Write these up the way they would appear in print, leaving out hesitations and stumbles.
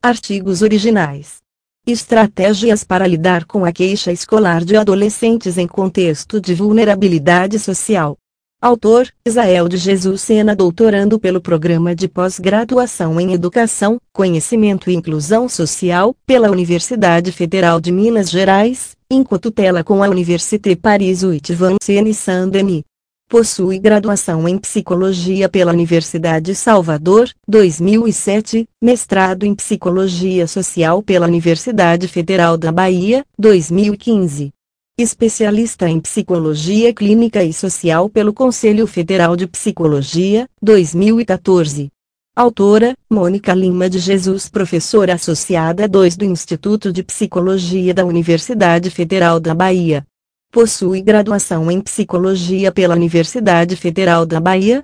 Artigos originais. Estratégias para lidar com a queixa escolar de adolescentes em contexto de vulnerabilidade social. Autor: Isael de Jesus Sena, doutorando pelo Programa de Pós-Graduação em Educação, Conhecimento e Inclusão Social, pela Universidade Federal de Minas Gerais, em cotutela com a Université Paris 8 Vincennes Saint-Denis. Possui graduação em Psicologia pela Universidade Salvador, 2007, mestrado em Psicologia Social pela Universidade Federal da Bahia, 2015. Especialista em Psicologia Clínica e Social pelo Conselho Federal de Psicologia, 2014. Autora: Mônica Lima de Jesus, professora associada 2 do Instituto de Psicologia da Universidade Federal da Bahia. Possui graduação em Psicologia pela Universidade Federal da Bahia,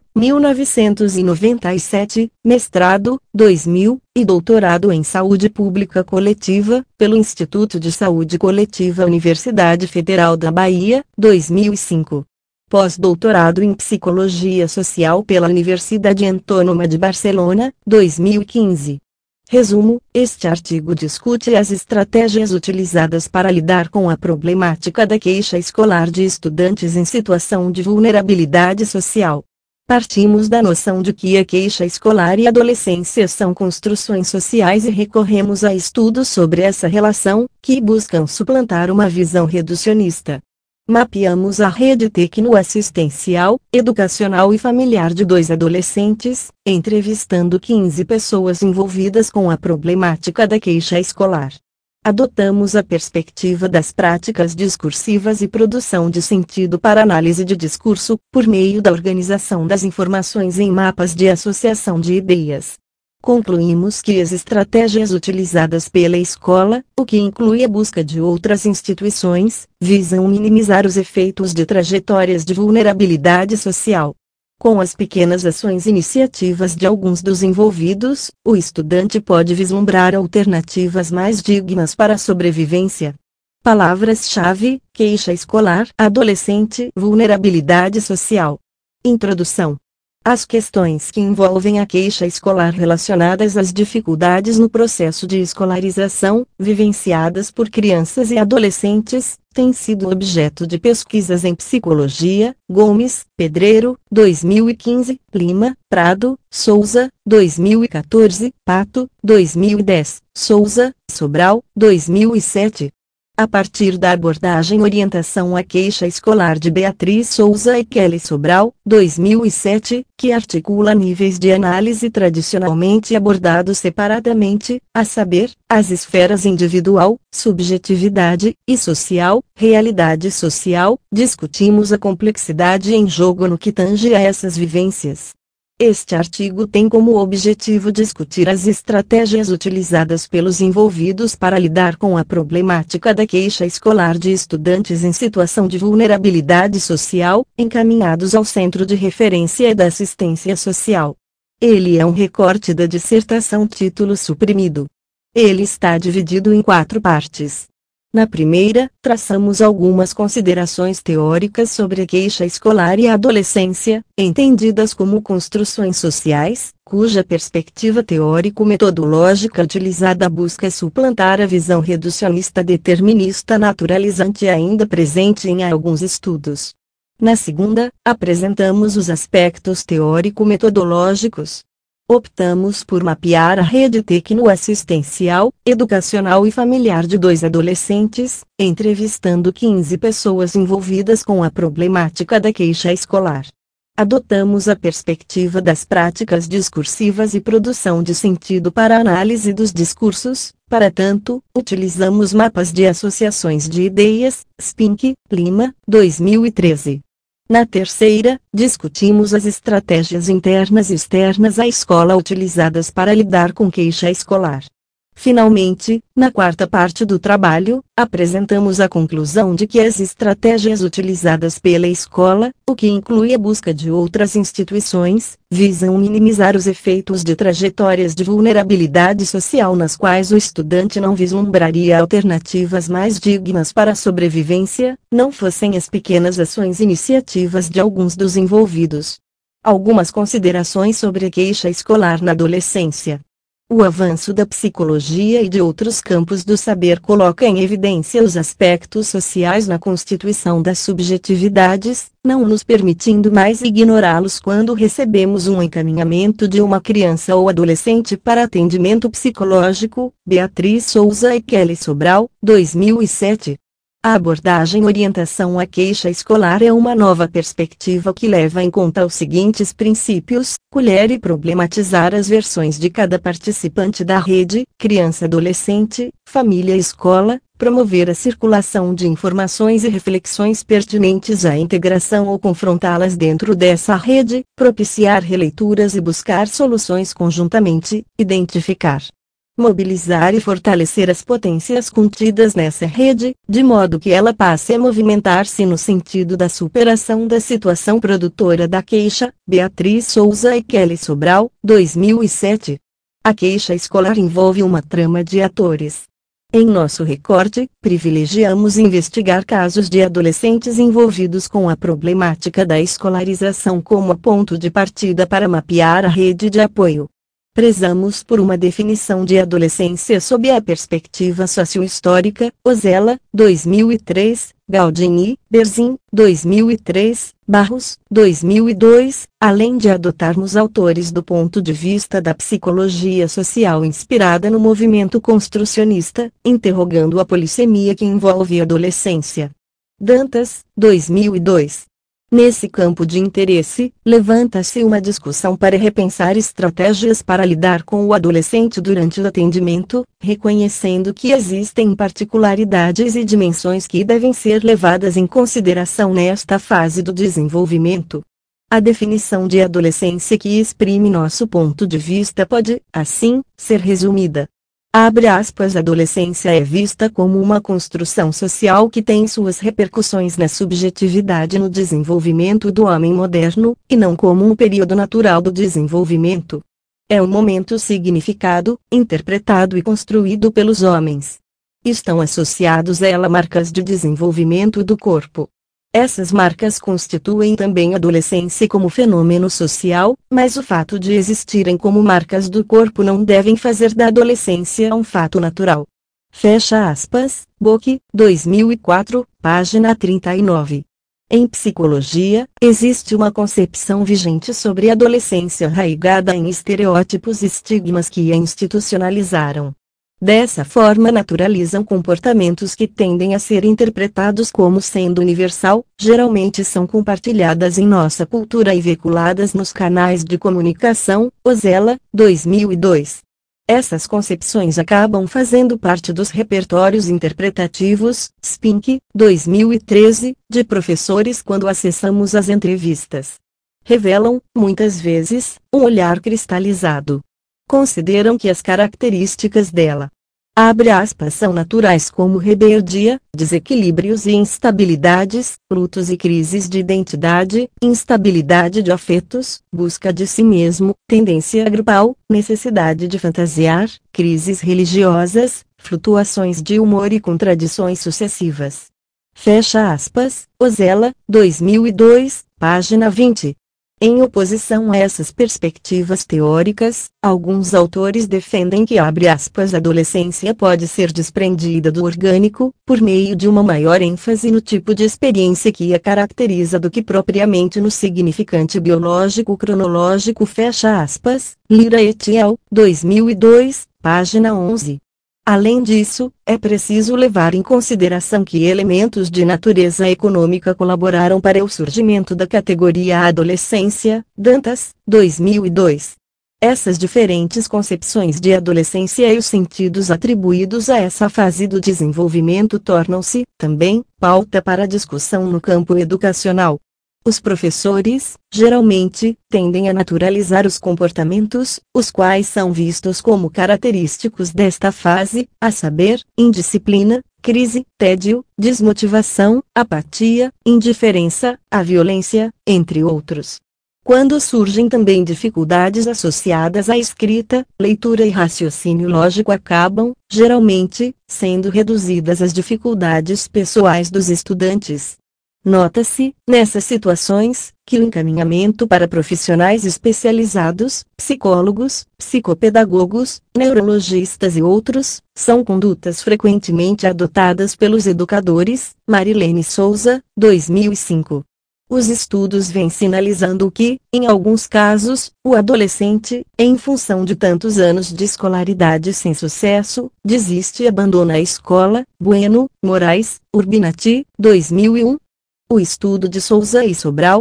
1997, mestrado, 2000, e doutorado em Saúde Pública Coletiva, pelo Instituto de Saúde Coletiva Universidade Federal da Bahia, 2005. Pós-doutorado em Psicologia Social pela Universidade Autônoma de Barcelona, 2015. Resumo: este artigo discute as estratégias utilizadas para lidar com a problemática da queixa escolar de estudantes em situação de vulnerabilidade social. Partimos da noção de que a queixa escolar e a adolescência são construções sociais e recorremos a estudos sobre essa relação, que buscam suplantar uma visão reducionista. Mapeamos a rede tecnoassistencial, educacional e familiar de 2 adolescentes, entrevistando 15 pessoas envolvidas com a problemática da queixa escolar. Adotamos a perspectiva das práticas discursivas e produção de sentido para análise de discurso, por meio da organização das informações em mapas de associação de ideias. Concluímos que as estratégias utilizadas pela escola, o que inclui a busca de outras instituições, visam minimizar os efeitos de trajetórias de vulnerabilidade social. Com as pequenas ações e iniciativas de alguns dos envolvidos, o estudante pode vislumbrar alternativas mais dignas para a sobrevivência. Palavras-chave: queixa escolar, adolescente, vulnerabilidade social. Introdução. As questões que envolvem a queixa escolar relacionadas às dificuldades no processo de escolarização, vivenciadas por crianças e adolescentes, têm sido objeto de pesquisas em psicologia. Gomes, Pedreiro, 2015, Lima, Prado, Souza, 2014, Pato, 2010, Souza, Sobral, 2007. A partir da abordagem Orientação à Queixa Escolar de Beatriz Souza e Kelly Sobral, 2007, que articula níveis de análise tradicionalmente abordados separadamente, a saber, as esferas individual, subjetividade e social, realidade social, discutimos a complexidade em jogo no que tange a essas vivências. Este artigo tem como objetivo discutir as estratégias utilizadas pelos envolvidos para lidar com a problemática da queixa escolar de estudantes em situação de vulnerabilidade social, encaminhados ao Centro de Referência e da Assistência Social. Ele é um recorte da dissertação título suprimido. Ele está dividido em 4 partes. Na primeira, traçamos algumas considerações teóricas sobre a queixa escolar e a adolescência, entendidas como construções sociais, cuja perspectiva teórico-metodológica utilizada busca suplantar a visão reducionista determinista naturalizante ainda presente em alguns estudos. Na segunda, apresentamos os aspectos teórico-metodológicos. Optamos por mapear a rede tecnoassistencial, educacional e familiar de 2 adolescentes, entrevistando 15 pessoas envolvidas com a problemática da queixa escolar. Adotamos a perspectiva das práticas discursivas e produção de sentido para a análise dos discursos. Para tanto, utilizamos mapas de associações de ideias, Spink, Lima, 2013. Na terceira, discutimos as estratégias internas e externas à escola utilizadas para lidar com queixa escolar. Finalmente, na quarta parte do trabalho, apresentamos a conclusão de que as estratégias utilizadas pela escola, o que inclui a busca de outras instituições, visam minimizar os efeitos de trajetórias de vulnerabilidade social nas quais o estudante não vislumbraria alternativas mais dignas para a sobrevivência, não fossem as pequenas ações e iniciativas de alguns dos envolvidos. Algumas considerações sobre a queixa escolar na adolescência. O avanço da psicologia e de outros campos do saber coloca em evidência os aspectos sociais na constituição das subjetividades, não nos permitindo mais ignorá-los quando recebemos um encaminhamento de uma criança ou adolescente para atendimento psicológico. Beatriz Souza e Kelly Sobral, 2007. A abordagem orientação à queixa escolar é uma nova perspectiva que leva em conta os seguintes princípios: colher e problematizar as versões de cada participante da rede, criança, adolescente, família e escola, promover a circulação de informações e reflexões pertinentes à integração ou confrontá-las dentro dessa rede, propiciar releituras e buscar soluções conjuntamente, identificar, mobilizar e fortalecer as potências contidas nessa rede, de modo que ela passe a movimentar-se no sentido da superação da situação produtora da queixa. Beatriz Souza e Kelly Sobral, 2007. A queixa escolar envolve uma trama de atores. Em nosso recorte, privilegiamos investigar casos de adolescentes envolvidos com a problemática da escolarização como ponto de partida para mapear a rede de apoio. Prezamos por uma definição de adolescência sob a perspectiva socio-histórica. Ozella, 2003, Galdini, Berzin, 2003, Barros, 2002, além de adotarmos autores do ponto de vista da psicologia social inspirada no movimento construcionista, interrogando a polissemia que envolve a adolescência. Dantas, 2002. Nesse campo de interesse, levanta-se uma discussão para repensar estratégias para lidar com o adolescente durante o atendimento, reconhecendo que existem particularidades e dimensões que devem ser levadas em consideração nesta fase do desenvolvimento. A definição de adolescência que exprime nosso ponto de vista pode, assim, ser resumida. Abre aspas, adolescência é vista como uma construção social que tem suas repercussões na subjetividade no desenvolvimento do homem moderno, e não como um período natural do desenvolvimento. É um momento significado, interpretado e construído pelos homens. Estão associados a ela marcas de desenvolvimento do corpo. Essas marcas constituem também a adolescência como fenômeno social, mas o fato de existirem como marcas do corpo não devem fazer da adolescência um fato natural. Fecha aspas, Bock, 2004, página 39. Em psicologia, existe uma concepção vigente sobre a adolescência arraigada em estereótipos e estigmas que a institucionalizaram. Dessa forma naturalizam comportamentos que tendem a ser interpretados como sendo universal, geralmente são compartilhadas em nossa cultura e veiculadas nos canais de comunicação. Ozella, 2002. Essas concepções acabam fazendo parte dos repertórios interpretativos, Spink, 2013, de professores quando acessamos as entrevistas. Revelam, muitas vezes, um olhar cristalizado. Consideram que as características dela, abre aspas, são naturais como rebeldia, desequilíbrios e instabilidades, lutos e crises de identidade, instabilidade de afetos, busca de si mesmo, tendência grupal, necessidade de fantasiar, crises religiosas, flutuações de humor e contradições sucessivas. Fecha aspas, Ozella, 2002, página 20. Em oposição a essas perspectivas teóricas, alguns autores defendem que, abre aspas, a adolescência pode ser desprendida do orgânico, por meio de uma maior ênfase no tipo de experiência que a caracteriza do que propriamente no significante biológico-cronológico. Fecha aspas, Lira et al., 2002, página 11. Além disso, é preciso levar em consideração que elementos de natureza econômica colaboraram para o surgimento da categoria adolescência. Dantas, 2002. Essas diferentes concepções de adolescência e os sentidos atribuídos a essa fase do desenvolvimento tornam-se, também, pauta para discussão no campo educacional. Os professores, geralmente, tendem a naturalizar os comportamentos, os quais são vistos como característicos desta fase, a saber, indisciplina, crise, tédio, desmotivação, apatia, indiferença, a violência, entre outros. Quando surgem também dificuldades associadas à escrita, leitura e raciocínio lógico, acabam, geralmente, sendo reduzidas às dificuldades pessoais dos estudantes. Nota-se, nessas situações, que o encaminhamento para profissionais especializados, psicólogos, psicopedagogos, neurologistas e outros, são condutas frequentemente adotadas pelos educadores. Marilene Souza, 2005. Os estudos vêm sinalizando que, em alguns casos, o adolescente, em função de tantos anos de escolaridade sem sucesso, desiste e abandona a escola. Bueno, Moraes, Urbinati, 2001. O estudo de Souza e Sobral,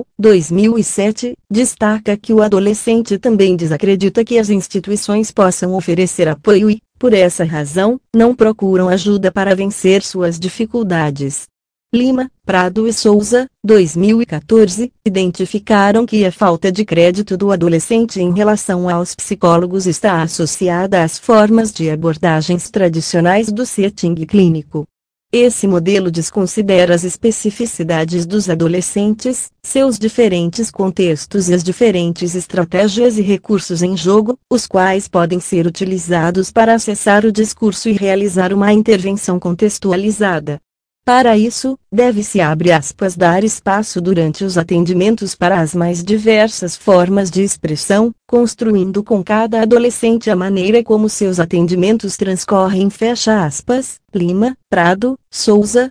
2007, destaca que o adolescente também desacredita que as instituições possam oferecer apoio e, por essa razão, não procuram ajuda para vencer suas dificuldades. Lima, Prado e Souza, 2014, identificaram que a falta de crédito do adolescente em relação aos psicólogos está associada às formas de abordagens tradicionais do setting clínico. Esse modelo desconsidera as especificidades dos adolescentes, seus diferentes contextos e as diferentes estratégias e recursos em jogo, os quais podem ser utilizados para acessar o discurso e realizar uma intervenção contextualizada. Para isso, deve-se dar espaço durante os atendimentos para as mais diversas formas de expressão, construindo com cada adolescente a maneira como seus atendimentos transcorrem. Lima, Prado, Souza,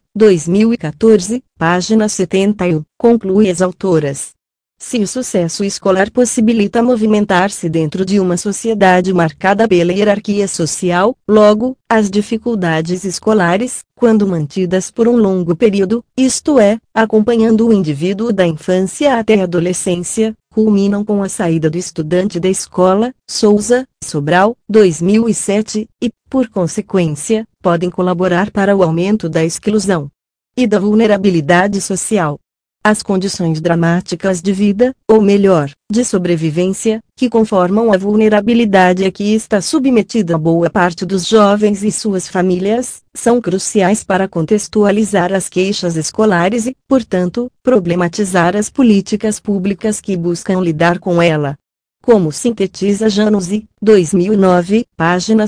2014, página 71, conclui as autoras. Se o sucesso escolar possibilita movimentar-se dentro de uma sociedade marcada pela hierarquia social, logo, as dificuldades escolares, quando mantidas por um longo período, isto é, acompanhando o indivíduo da infância até a adolescência, culminam com a saída do estudante da escola. Souza, Sobral, 2007, e, por consequência, podem colaborar para o aumento da exclusão e da vulnerabilidade social. As condições dramáticas de vida, ou melhor, de sobrevivência, que conformam a vulnerabilidade a que está submetida boa parte dos jovens e suas famílias, são cruciais para contextualizar as queixas escolares e, portanto, problematizar as políticas públicas que buscam lidar com ela. Como sintetiza Januzzi, 2009, página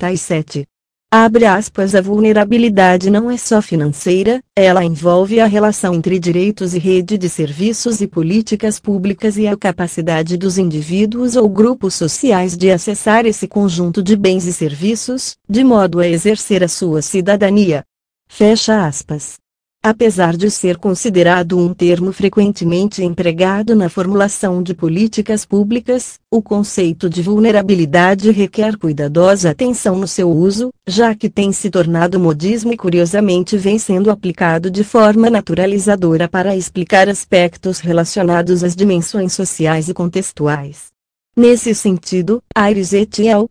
77. Abre aspas, a vulnerabilidade não é só financeira, ela envolve a relação entre direitos e rede de serviços e políticas públicas e a capacidade dos indivíduos ou grupos sociais de acessar esse conjunto de bens e serviços, de modo a exercer a sua cidadania. Fecha aspas. Apesar de ser considerado um termo frequentemente empregado na formulação de políticas públicas, o conceito de vulnerabilidade requer cuidadosa atenção no seu uso, já que tem se tornado modismo e curiosamente vem sendo aplicado de forma naturalizadora para explicar aspectos relacionados às dimensões sociais e contextuais. Nesse sentido, Aires et al.,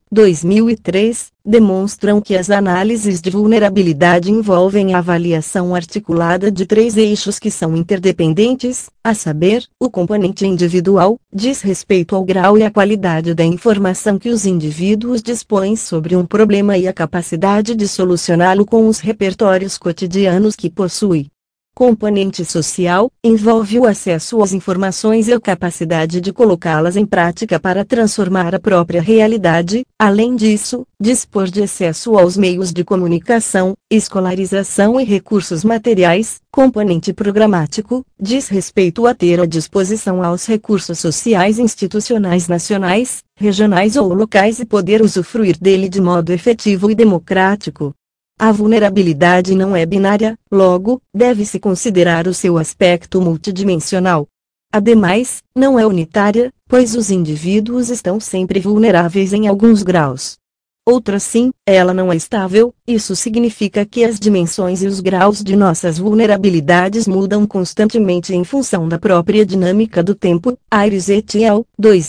2003, demonstram que as análises de vulnerabilidade envolvem a avaliação articulada de três eixos que são interdependentes, a saber, o componente individual, diz respeito ao grau e à qualidade da informação que os indivíduos dispõem sobre um problema e a capacidade de solucioná-lo com os repertórios cotidianos que possui. Componente social, envolve o acesso às informações e a capacidade de colocá-las em prática para transformar a própria realidade, além disso, dispor de acesso aos meios de comunicação, escolarização e recursos materiais. Componente programático, diz respeito a ter à disposição aos recursos sociais institucionais nacionais, regionais ou locais e poder usufruir dele de modo efetivo e democrático. A vulnerabilidade não é binária, logo, deve-se considerar o seu aspecto multidimensional. Ademais, não é unitária, pois os indivíduos estão sempre vulneráveis em alguns graus. Outra sim, ela não é estável, isso significa que as dimensões e os graus de nossas vulnerabilidades mudam constantemente em função da própria dinâmica do tempo. Aires et al.,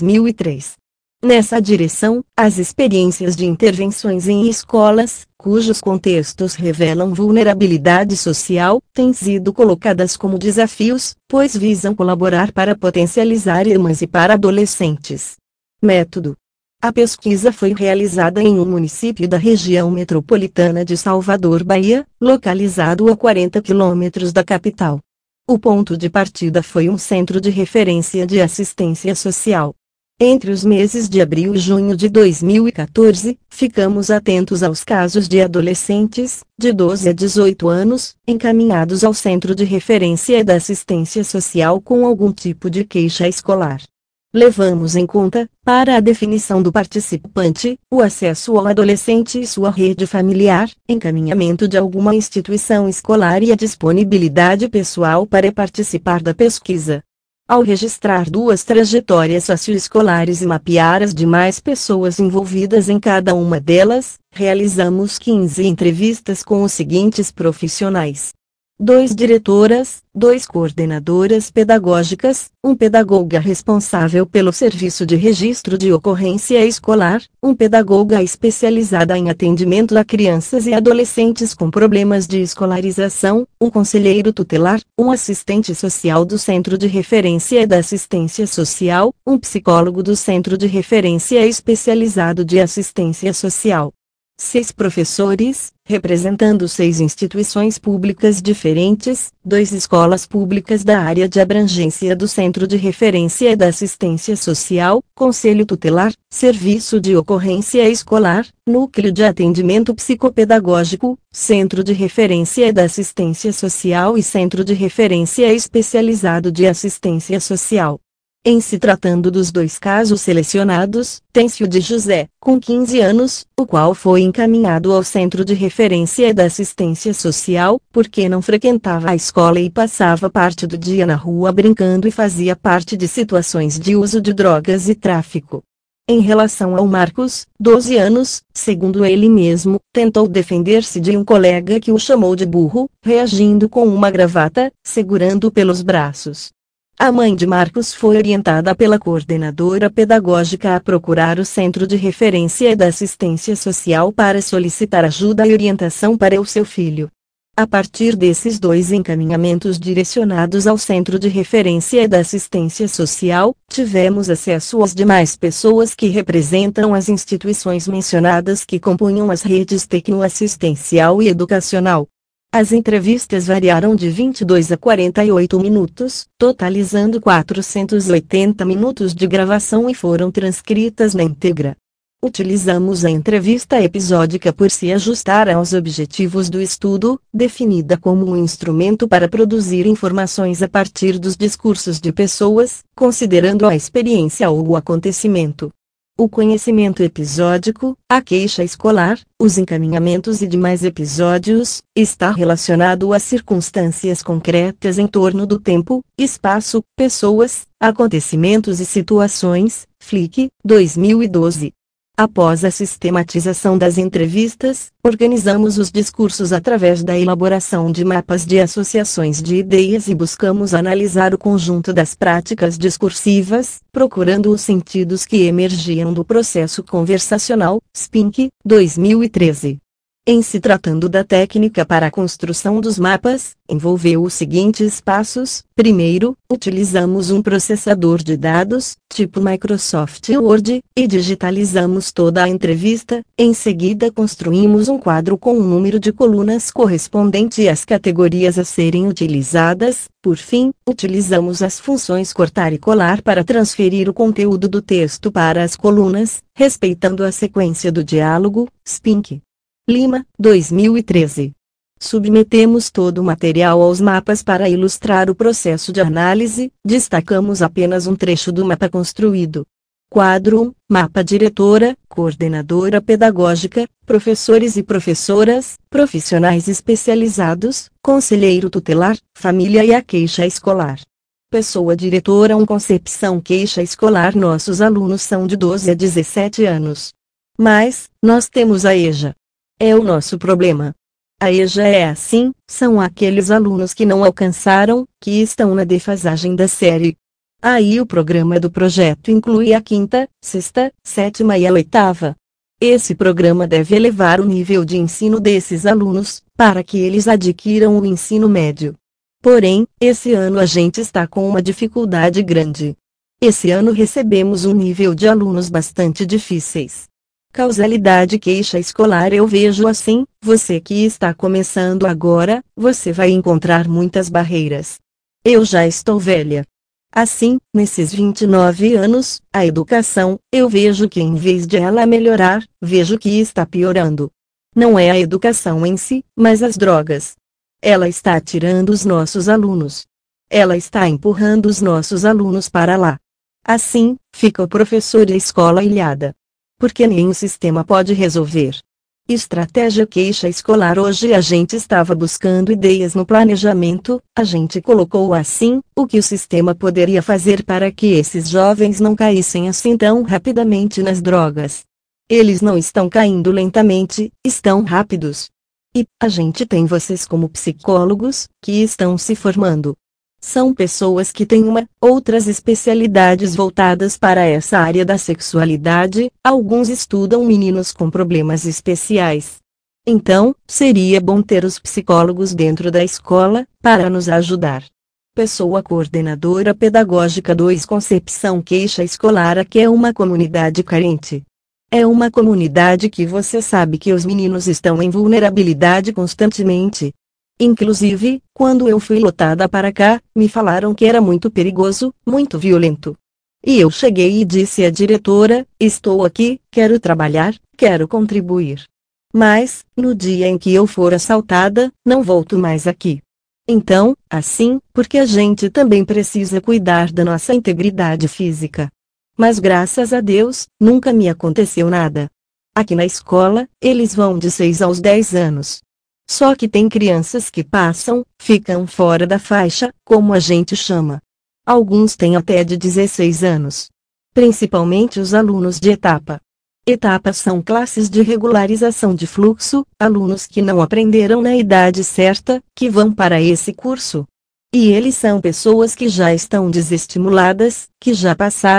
2003. Nessa direção, as experiências de intervenções em escolas, cujos contextos revelam vulnerabilidade social, têm sido colocadas como desafios, pois visam colaborar para potencializar e emancipar adolescentes. Método: a pesquisa foi realizada em um município da região metropolitana de Salvador, Bahia, localizado a 40 quilômetros da capital. O ponto de partida foi um centro de referência de assistência social. Entre os meses de abril e junho de 2014, ficamos atentos aos casos de adolescentes, de 12 a 18 anos, encaminhados ao Centro de Referência da Assistência Social com algum tipo de queixa escolar. Levamos em conta, para a definição do participante, o acesso ao adolescente e sua rede familiar, encaminhamento de alguma instituição escolar e a disponibilidade pessoal para participar da pesquisa. Ao registrar 2 trajetórias socioescolares e mapear as demais pessoas envolvidas em cada uma delas, realizamos 15 entrevistas com os seguintes profissionais: 2 diretoras, 2 coordenadoras pedagógicas, 1 pedagoga responsável pelo serviço de registro de ocorrência escolar, 1 pedagoga especializada em atendimento a crianças e adolescentes com problemas de escolarização, 1 conselheiro tutelar, 1 assistente social do Centro de Referência da Assistência Social, 1 psicólogo do Centro de Referência Especializado de Assistência Social. 6 professores, representando 6 instituições públicas diferentes, 2 escolas públicas da área de abrangência do Centro de Referência da Assistência Social, Conselho Tutelar, Serviço de Ocorrência Escolar, Núcleo de Atendimento Psicopedagógico, Centro de Referência da Assistência Social e Centro de Referência Especializado de Assistência Social. Em se tratando dos 2 casos selecionados, Têncio de José, com 15 anos, o qual foi encaminhado ao Centro de Referência da Assistência Social, porque não frequentava a escola e passava parte do dia na rua brincando e fazia parte de situações de uso de drogas e tráfico. Em relação ao Marcos, 12 anos, segundo ele mesmo, tentou defender-se de um colega que o chamou de burro, reagindo com uma gravata, segurando-o pelos braços. A mãe de Marcos foi orientada pela coordenadora pedagógica a procurar o Centro de Referência da Assistência Social para solicitar ajuda e orientação para o seu filho. A partir desses 2 encaminhamentos direcionados ao Centro de Referência da Assistência Social, tivemos acesso às demais pessoas que representam as instituições mencionadas que compunham as redes tecnoassistencial e educacional. As entrevistas variaram de 22 a 48 minutos, totalizando 480 minutos de gravação e foram transcritas na íntegra. Utilizamos a entrevista episódica por se ajustar aos objetivos do estudo, definida como um instrumento para produzir informações a partir dos discursos de pessoas, considerando a experiência ou o acontecimento. O conhecimento episódico, a queixa escolar, os encaminhamentos e demais episódios, está relacionado a circunstâncias concretas em torno do tempo, espaço, pessoas, acontecimentos e situações, Flick, 2012. Após a sistematização das entrevistas, organizamos os discursos através da elaboração de mapas de associações de ideias e buscamos analisar o conjunto das práticas discursivas, procurando os sentidos que emergiam do processo conversacional, Spink, 2013. Em se tratando da técnica para a construção dos mapas, envolveu os seguintes passos. Primeiro, utilizamos um processador de dados, tipo Microsoft Word, e digitalizamos toda a entrevista. Em seguida construímos um quadro com um número de colunas correspondente às categorias a serem utilizadas. Por fim, utilizamos as funções cortar e colar para transferir o conteúdo do texto para as colunas, respeitando a sequência do diálogo, Spink. Lima, 2013. Submetemos todo o material aos mapas para ilustrar o processo de análise, destacamos apenas um trecho do mapa construído. Quadro 1, Mapa Diretora, Coordenadora Pedagógica, Professores e Professoras, Profissionais Especializados, Conselheiro Tutelar, Família e a Queixa Escolar. Pessoa Diretora 1 Concepção Queixa Escolar. Nossos alunos são de 12 a 17 anos. Mas, nós temos a EJA. É o nosso problema. A EJA é assim, são aqueles alunos que não alcançaram, que estão na defasagem da série. Aí o programa do projeto inclui a 5ª, 6ª, 7ª e a 8ª. Esse programa deve elevar o nível de ensino desses alunos, para que eles adquiram o ensino médio. Porém, esse ano a gente está com uma dificuldade grande. Esse ano recebemos um nível de alunos bastante difíceis. Causalidade queixa escolar. Eu vejo assim, você que está começando agora, você vai encontrar muitas barreiras. Eu já estou velha. Assim, nesses 29 anos, a educação, eu vejo que em vez de ela melhorar, vejo que está piorando. Não é a educação em si, mas as drogas. Ela está tirando os nossos alunos. Ela está empurrando os nossos alunos para lá. Assim, fica o professor e a escola ilhada. Porque nenhum sistema pode resolver. Estratégia queixa escolar. Hoje a gente estava buscando ideias no planejamento, a gente colocou assim, o que o sistema poderia fazer para que esses jovens não caíssem assim tão rapidamente nas drogas. Eles não estão caindo lentamente, estão rápidos. E, a gente tem vocês como psicólogos, que estão se formando. São pessoas que têm outras especialidades voltadas para essa área da sexualidade, alguns estudam meninos com problemas especiais. Então, seria bom ter os psicólogos dentro da escola, para nos ajudar. Pessoa coordenadora pedagógica 2 Concepção queixa escolar. Aqui é uma comunidade carente. É uma comunidade que você sabe que os meninos estão em vulnerabilidade constantemente. Inclusive, quando eu fui lotada para cá, me falaram que era muito perigoso, muito violento. E eu cheguei e disse à diretora, estou aqui, quero trabalhar, quero contribuir. Mas, no dia em que eu for assaltada, não volto mais aqui. Então, assim, porque a gente também precisa cuidar da nossa integridade física. Mas graças a Deus, nunca me aconteceu nada. Aqui na escola, eles vão de 6 aos 10 anos. Só que tem crianças que ficam fora da faixa, como a gente chama. Alguns têm até de 16 anos. Principalmente os alunos de etapa. Etapas são classes de regularização de fluxo, alunos que não aprenderam na idade certa, que vão para esse curso. E eles são pessoas que já estão desestimuladas, que já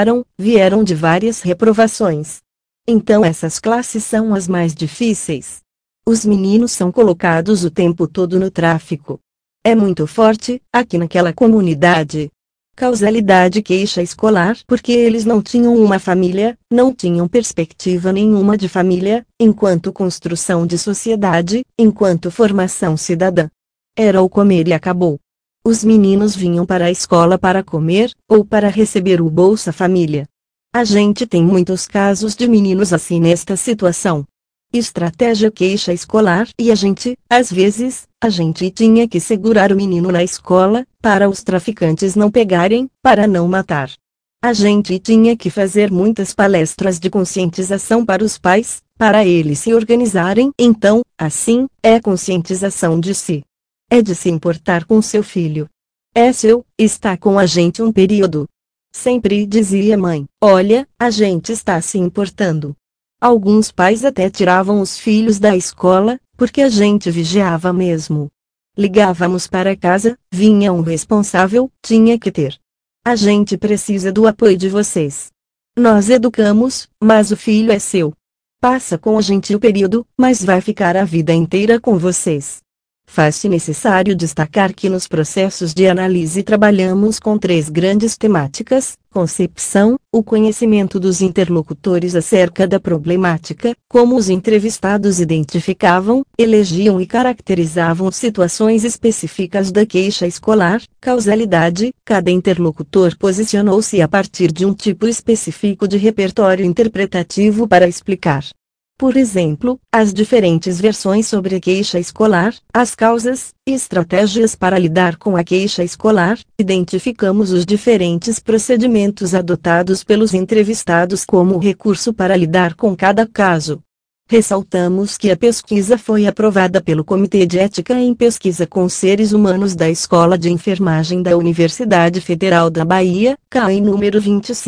vieram de várias reprovações. Então essas classes são as mais difíceis. Os meninos são colocados o tempo todo no tráfico. É muito forte, aqui naquela comunidade. Causalidade queixa escolar porque eles não tinham uma família, não tinham perspectiva nenhuma de família, enquanto construção de sociedade, enquanto formação cidadã. Era o comer e acabou. Os meninos vinham para a escola para comer, ou para receber o Bolsa Família. A gente tem muitos casos de meninos assim nesta situação. Estratégia queixa escolar. E às vezes, a gente tinha que segurar o menino na escola, para os traficantes não pegarem, para não matar. A gente tinha que fazer muitas palestras de conscientização para os pais, para eles se organizarem. Então, assim, é conscientização de si. É de se importar com seu filho. É seu, está com a gente um período. Sempre dizia mãe, olha, a gente está se importando. Alguns pais até tiravam os filhos da escola, porque a gente vigiava mesmo. Ligávamos para casa, vinha um responsável, tinha que ter. A gente precisa do apoio de vocês. Nós educamos, mas o filho é seu. Passa com a gente o período, mas vai ficar a vida inteira com vocês. Faz-se necessário destacar que nos processos de análise trabalhamos com 3 grandes temáticas: concepção, o conhecimento dos interlocutores acerca da problemática, como os entrevistados identificavam, elegiam e caracterizavam situações específicas da queixa escolar; causalidade, cada interlocutor posicionou-se a partir de um tipo específico de repertório interpretativo para explicar. Por exemplo, as diferentes versões sobre a queixa escolar, as causas e estratégias para lidar com a queixa escolar, identificamos os diferentes procedimentos adotados pelos entrevistados como recurso para lidar com cada caso. Ressaltamos que a pesquisa foi aprovada pelo Comitê de Ética em Pesquisa com Seres Humanos da Escola de Enfermagem da Universidade Federal da Bahia, CAE número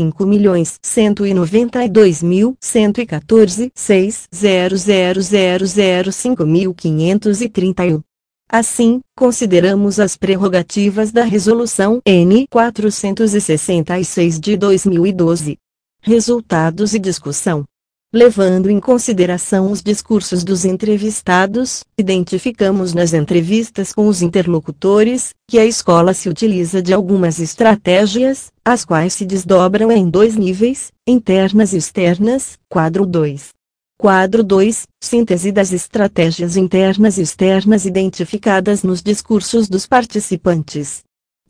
25.192.114 6000005.531. Assim, consideramos as prerrogativas da Resolução N. 466 de 2012. Resultados e discussão. Levando em consideração os discursos dos entrevistados, identificamos nas entrevistas com os interlocutores, que a escola se utiliza de algumas estratégias, as quais se desdobram em 2 níveis, internas e externas. Quadro 2. Quadro 2, síntese das estratégias internas e externas identificadas nos discursos dos participantes.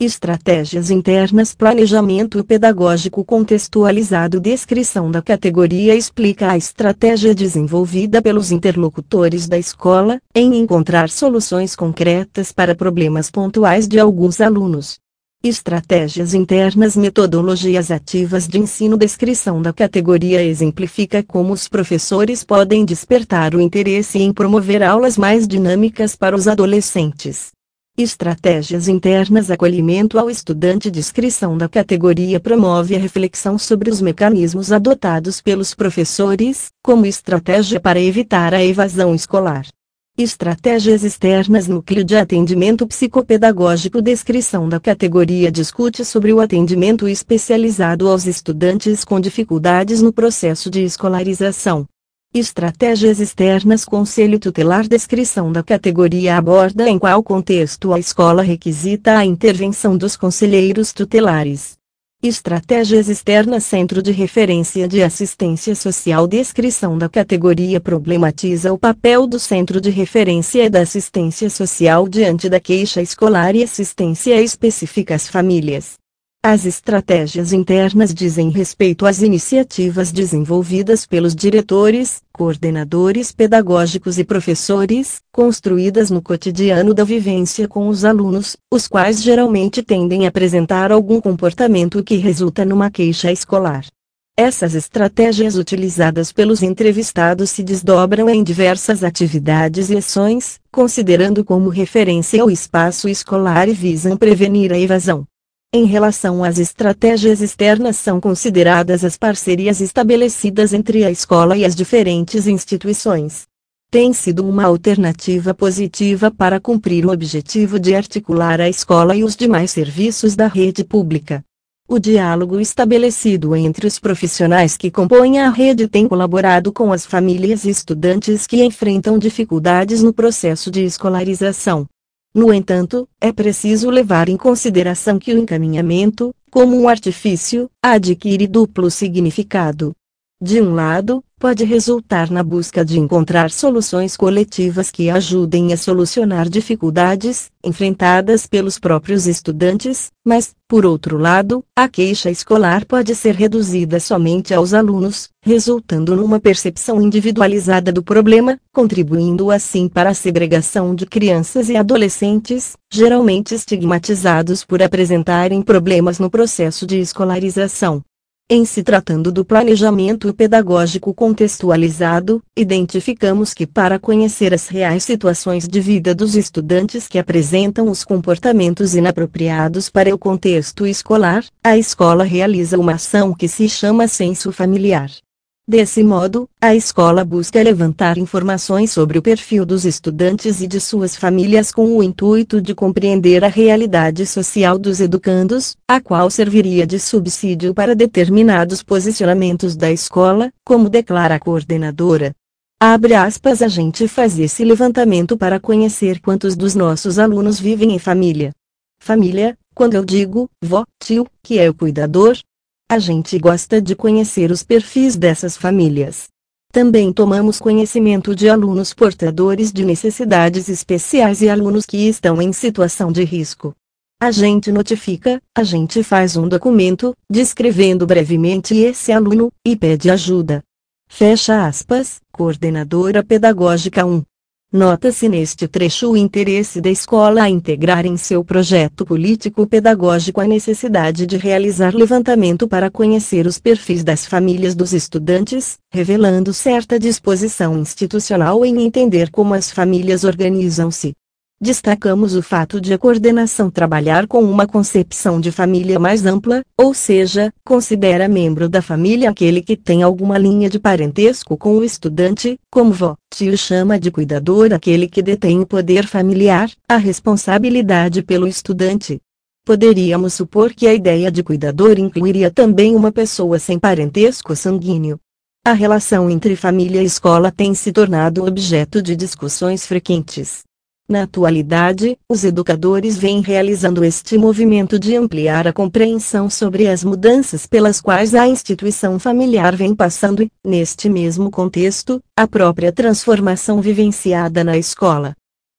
Estratégias internas. Planejamento pedagógico contextualizado. Descrição da categoria explica a estratégia desenvolvida pelos interlocutores da escola, em encontrar soluções concretas para problemas pontuais de alguns alunos. Estratégias internas. Metodologias ativas de ensino. Descrição da categoria exemplifica como os professores podem despertar o interesse em promover aulas mais dinâmicas para os adolescentes. Estratégias internas. Acolhimento ao estudante. Descrição da categoria promove a reflexão sobre os mecanismos adotados pelos professores, como estratégia para evitar a evasão escolar. Estratégias externas. Núcleo de atendimento psicopedagógico. Descrição da categoria discute sobre o atendimento especializado aos estudantes com dificuldades no processo de escolarização. Estratégias externas. Conselho tutelar. Descrição da categoria aborda em qual contexto a escola requisita a intervenção dos conselheiros tutelares. Estratégias externas. Centro de referência de assistência social. Descrição da categoria problematiza o papel do centro de referência da assistência social diante da queixa escolar e assistência específica às famílias. As estratégias internas dizem respeito às iniciativas desenvolvidas pelos diretores, coordenadores pedagógicos e professores, construídas no cotidiano da vivência com os alunos, os quais geralmente tendem a apresentar algum comportamento que resulta numa queixa escolar. Essas estratégias utilizadas pelos entrevistados se desdobram em diversas atividades e ações, considerando como referência o espaço escolar e visam prevenir a evasão. Em relação às estratégias externas, são consideradas as parcerias estabelecidas entre a escola e as diferentes instituições. Tem sido uma alternativa positiva para cumprir o objetivo de articular a escola e os demais serviços da rede pública. O diálogo estabelecido entre os profissionais que compõem a rede tem colaborado com as famílias e estudantes que enfrentam dificuldades no processo de escolarização. No entanto, é preciso levar em consideração que o encaminhamento, como um artifício, adquire duplo significado. De um lado, pode resultar na busca de encontrar soluções coletivas que ajudem a solucionar dificuldades enfrentadas pelos próprios estudantes, mas, por outro lado, a queixa escolar pode ser reduzida somente aos alunos, resultando numa percepção individualizada do problema, contribuindo assim para a segregação de crianças e adolescentes, geralmente estigmatizados por apresentarem problemas no processo de escolarização. Em se tratando do planejamento pedagógico contextualizado, identificamos que para conhecer as reais situações de vida dos estudantes que apresentam os comportamentos inapropriados para o contexto escolar, a escola realiza uma ação que se chama censo familiar. Desse modo, a escola busca levantar informações sobre o perfil dos estudantes e de suas famílias com o intuito de compreender a realidade social dos educandos, a qual serviria de subsídio para determinados posicionamentos da escola, como declara a coordenadora. Abre aspas, a gente faz esse levantamento para conhecer quantos dos nossos alunos vivem em família. Família, quando eu digo vó, tio, que é o cuidador, a gente gosta de conhecer os perfis dessas famílias. Também tomamos conhecimento de alunos portadores de necessidades especiais e alunos que estão em situação de risco. A gente notifica, a gente faz um documento, descrevendo brevemente esse aluno, e pede ajuda. Fecha aspas, coordenadora pedagógica 1. Nota-se neste trecho o interesse da escola a integrar em seu projeto político-pedagógico a necessidade de realizar levantamento para conhecer os perfis das famílias dos estudantes, revelando certa disposição institucional em entender como as famílias organizam-se. Destacamos o fato de a coordenação trabalhar com uma concepção de família mais ampla, ou seja, considera membro da família aquele que tem alguma linha de parentesco com o estudante, como vó, tio, chama de cuidador aquele que detém o poder familiar, a responsabilidade pelo estudante. Poderíamos supor que a ideia de cuidador incluiria também uma pessoa sem parentesco sanguíneo. A relação entre família e escola tem se tornado objeto de discussões frequentes. Na atualidade, os educadores vêm realizando este movimento de ampliar a compreensão sobre as mudanças pelas quais a instituição familiar vem passando e, neste mesmo contexto, a própria transformação vivenciada na escola.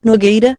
Nogueira,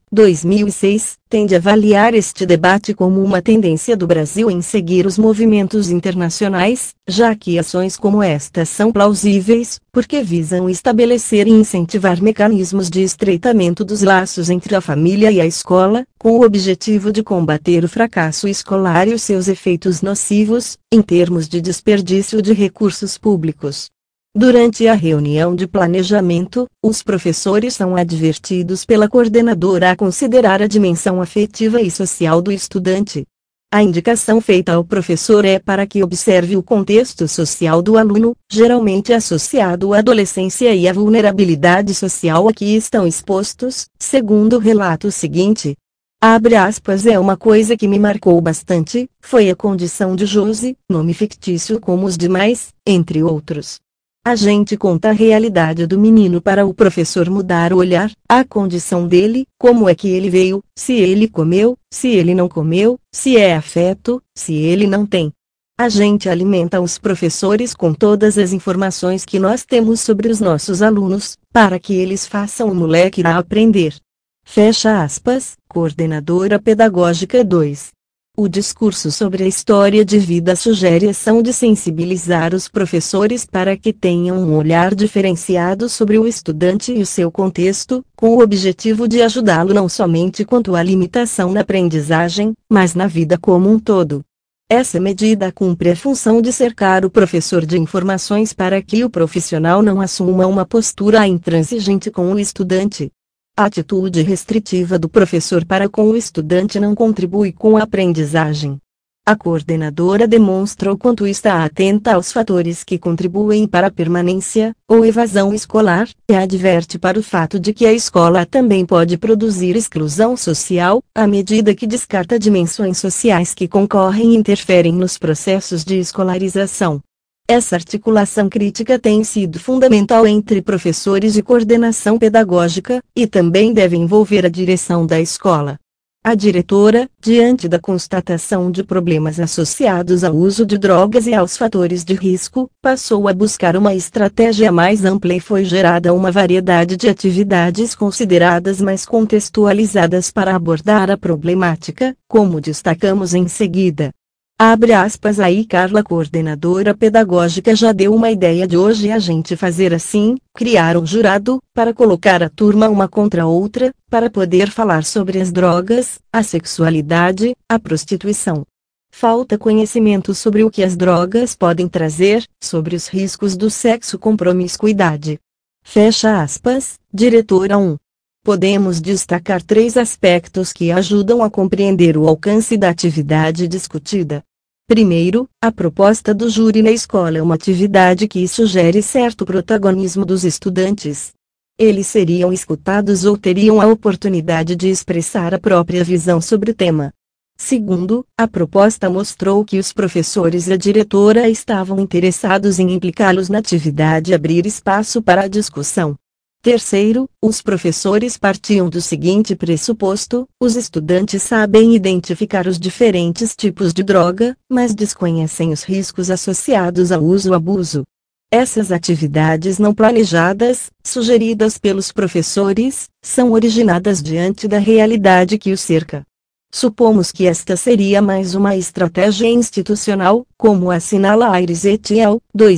2006, tende a avaliar este debate como uma tendência do Brasil em seguir os movimentos internacionais, já que ações como esta são plausíveis, porque visam estabelecer e incentivar mecanismos de estreitamento dos laços entre a família e a escola, com o objetivo de combater o fracasso escolar e os seus efeitos nocivos, em termos de desperdício de recursos públicos. Durante a reunião de planejamento, os professores são advertidos pela coordenadora a considerar a dimensão afetiva e social do estudante. A indicação feita ao professor é para que observe o contexto social do aluno, geralmente associado à adolescência e à vulnerabilidade social a que estão expostos, segundo o relato seguinte. Abre aspas, é uma coisa que me marcou bastante, foi a condição de Josi, nome fictício como os demais, entre outros. A gente conta a realidade do menino para o professor mudar o olhar, a condição dele, como é que ele veio, se ele comeu, se ele não comeu, se é afeto, se ele não tem. A gente alimenta os professores com todas as informações que nós temos sobre os nossos alunos, para que eles façam o moleque ir a aprender. Fecha aspas, coordenadora pedagógica 2. O discurso sobre a história de vida sugere a ação de sensibilizar os professores para que tenham um olhar diferenciado sobre o estudante e o seu contexto, com o objetivo de ajudá-lo não somente quanto à limitação na aprendizagem, mas na vida como um todo. Essa medida cumpre a função de cercar o professor de informações para que o profissional não assuma uma postura intransigente com o estudante. A atitude restritiva do professor para com o estudante não contribui com a aprendizagem. A coordenadora demonstra o quanto está atenta aos fatores que contribuem para a permanência, ou evasão escolar, e adverte para o fato de que a escola também pode produzir exclusão social, à medida que descarta dimensões sociais que concorrem e interferem nos processos de escolarização. Essa articulação crítica tem sido fundamental entre professores e coordenação pedagógica, e também deve envolver a direção da escola. A diretora, diante da constatação de problemas associados ao uso de drogas e aos fatores de risco, passou a buscar uma estratégia mais ampla e foi gerada uma variedade de atividades consideradas mais contextualizadas para abordar a problemática, como destacamos em seguida. Abre aspas aí, Carla, coordenadora pedagógica, já deu uma ideia de hoje a gente fazer assim, criar um jurado, para colocar a turma uma contra a outra, para poder falar sobre as drogas, a sexualidade, a prostituição. Falta conhecimento sobre o que as drogas podem trazer, sobre os riscos do sexo com promiscuidade. Fecha aspas, diretora 1. Podemos destacar 3 aspectos que ajudam a compreender o alcance da atividade discutida. Primeiro, a proposta do júri na escola é uma atividade que sugere certo protagonismo dos estudantes. Eles seriam escutados ou teriam a oportunidade de expressar a própria visão sobre o tema. Segundo, a proposta mostrou que os professores e a diretora estavam interessados em implicá-los na atividade e abrir espaço para a discussão. Terceiro, os professores partiam do seguinte pressuposto: os estudantes sabem identificar os diferentes tipos de droga, mas desconhecem os riscos associados ao uso e abuso. Essas atividades não planejadas, sugeridas pelos professores, são originadas diante da realidade que os cerca. Supomos que esta seria mais uma estratégia institucional, como assinala Aires et al.,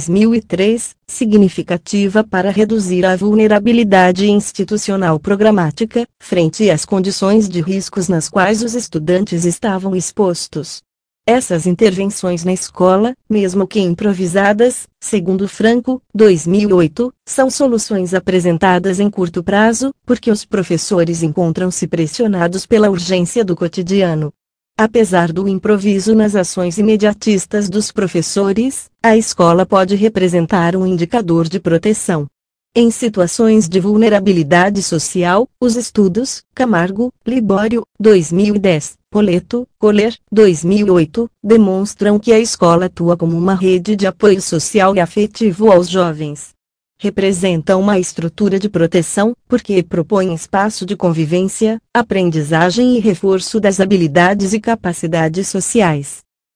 2003, significativa para reduzir a vulnerabilidade institucional programática, frente às condições de riscos nas quais os estudantes estavam expostos. Essas intervenções na escola, mesmo que improvisadas, segundo Franco, 2008, são soluções apresentadas em curto prazo, porque os professores encontram-se pressionados pela urgência do cotidiano. Apesar do improviso nas ações imediatistas dos professores, a escola pode representar um indicador de proteção. Em situações de vulnerabilidade social, os estudos, Camargo, Libório, 2010, Poleto, Coller, 2008, demonstram que a escola atua como uma rede de apoio social e afetivo aos jovens. Representa uma estrutura de proteção, porque propõe espaço de convivência, aprendizagem e reforço das habilidades e capacidades sociais.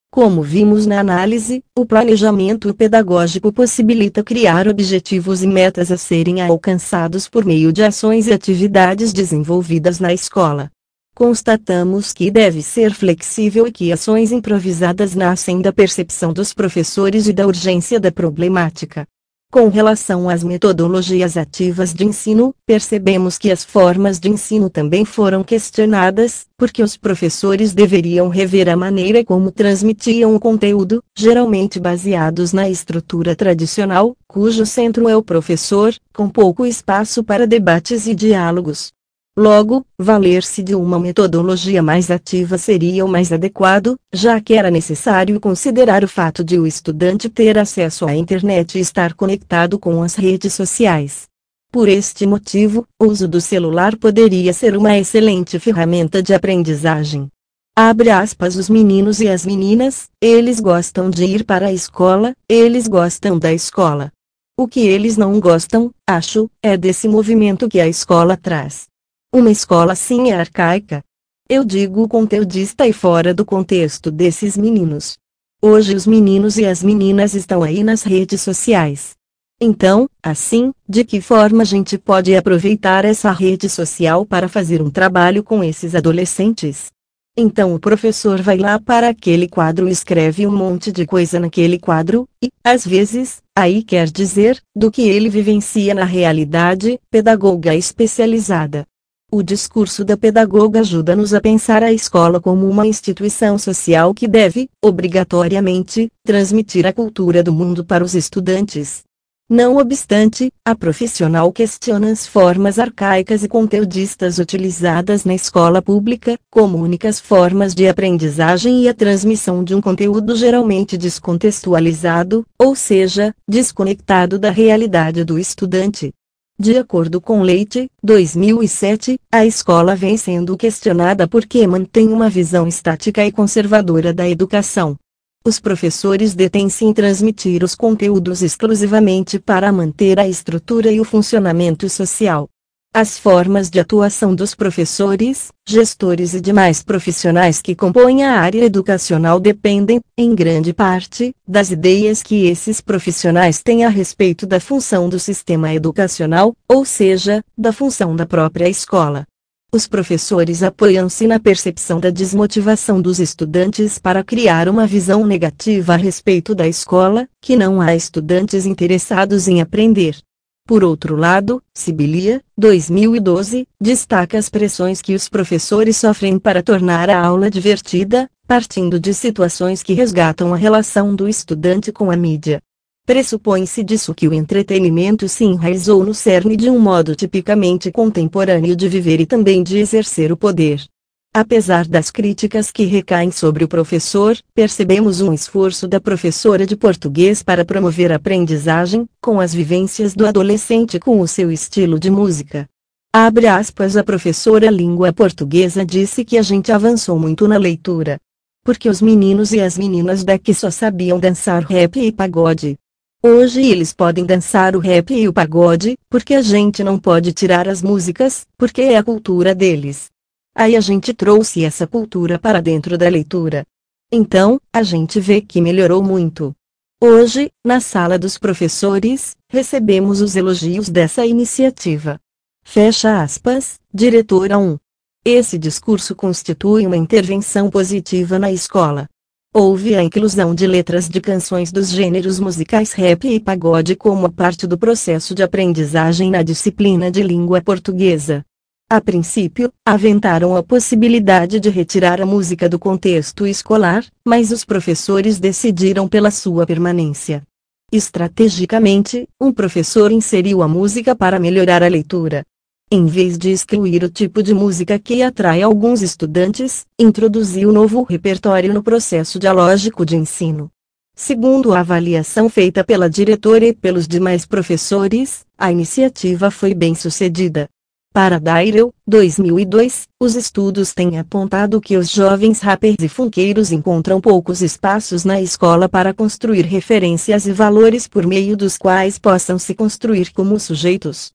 Como vimos na análise, o planejamento pedagógico possibilita criar objetivos e metas a serem alcançados por meio de ações e atividades desenvolvidas na escola. Constatamos que deve ser flexível e que ações improvisadas nascem da percepção dos professores e da urgência da problemática. Com relação às metodologias ativas de ensino, percebemos que as formas de ensino também foram questionadas, porque os professores deveriam rever a maneira como transmitiam o conteúdo, geralmente baseados na estrutura tradicional, cujo centro é o professor, com pouco espaço para debates e diálogos. Logo, valer-se de uma metodologia mais ativa seria o mais adequado, já que era necessário considerar o fato de o estudante ter acesso à internet e estar conectado com as redes sociais. Por este motivo, o uso do celular poderia ser uma excelente ferramenta de aprendizagem. Abre aspas, os meninos e as meninas, eles gostam de ir para a escola, eles gostam da escola. O que eles não gostam, acho, é desse movimento que a escola traz. Uma escola assim é arcaica. Eu digo conteudista e fora do contexto desses meninos. Hoje os meninos e as meninas estão aí nas redes sociais. Então, assim, de que forma a gente pode aproveitar essa rede social para fazer um trabalho com esses adolescentes? Então o professor vai lá para aquele quadro e escreve um monte de coisa naquele quadro, e, às vezes, aí quer dizer, do que ele vivencia na realidade, pedagoga especializada. O discurso da pedagoga ajuda-nos a pensar a escola como uma instituição social que deve, obrigatoriamente, transmitir a cultura do mundo para os estudantes. Não obstante, a profissional questiona as formas arcaicas e conteudistas utilizadas na escola pública, como únicas formas de aprendizagem e a transmissão de um conteúdo geralmente descontextualizado, ou seja, desconectado da realidade do estudante. De acordo com Leite, 2007, a escola vem sendo questionada porque mantém uma visão estática e conservadora da educação. Os professores detêm-se em transmitir os conteúdos exclusivamente para manter a estrutura e o funcionamento social. As formas de atuação dos professores, gestores e demais profissionais que compõem a área educacional dependem, em grande parte, das ideias que esses profissionais têm a respeito da função do sistema educacional, ou seja, da função da própria escola. Os professores apoiam-se na percepção da desmotivação dos estudantes para criar uma visão negativa a respeito da escola, que não há estudantes interessados em aprender. Por outro lado, Sibilia, 2012, destaca as pressões que os professores sofrem para tornar a aula divertida, partindo de situações que resgatam a relação do estudante com a mídia. Pressupõe-se disso que o entretenimento se enraizou no cerne de um modo tipicamente contemporâneo de viver e também de exercer o poder. Apesar das críticas que recaem sobre o professor, percebemos um esforço da professora de português para promover a aprendizagem, com as vivências do adolescente com o seu estilo de música. Abre aspas, a professora língua portuguesa disse que a gente avançou muito na leitura. Porque os meninos e as meninas daqui só sabiam dançar rap e pagode. Hoje eles podem dançar o rap e o pagode, porque a gente não pode tirar as músicas, porque é a cultura deles. Aí a gente trouxe essa cultura para dentro da leitura. Então, a gente vê que melhorou muito. Hoje, na sala dos professores, recebemos os elogios dessa iniciativa. Fecha aspas, diretora 1. Esse discurso constitui uma intervenção positiva na escola. Houve a inclusão de letras de canções dos gêneros musicais rap e pagode como parte do processo de aprendizagem na disciplina de língua portuguesa. A princípio, aventaram a possibilidade de retirar a música do contexto escolar, mas os professores decidiram pela sua permanência. Estrategicamente, um professor inseriu a música para melhorar a leitura. Em vez de excluir o tipo de música que atrai alguns estudantes, introduziu novo repertório no processo dialógico de ensino. Segundo a avaliação feita pela diretora e pelos demais professores, a iniciativa foi bem-sucedida. Para Dairel, 2002, os estudos têm apontado que os jovens rappers e funkeiros encontram poucos espaços na escola para construir referências e valores por meio dos quais possam se construir como sujeitos.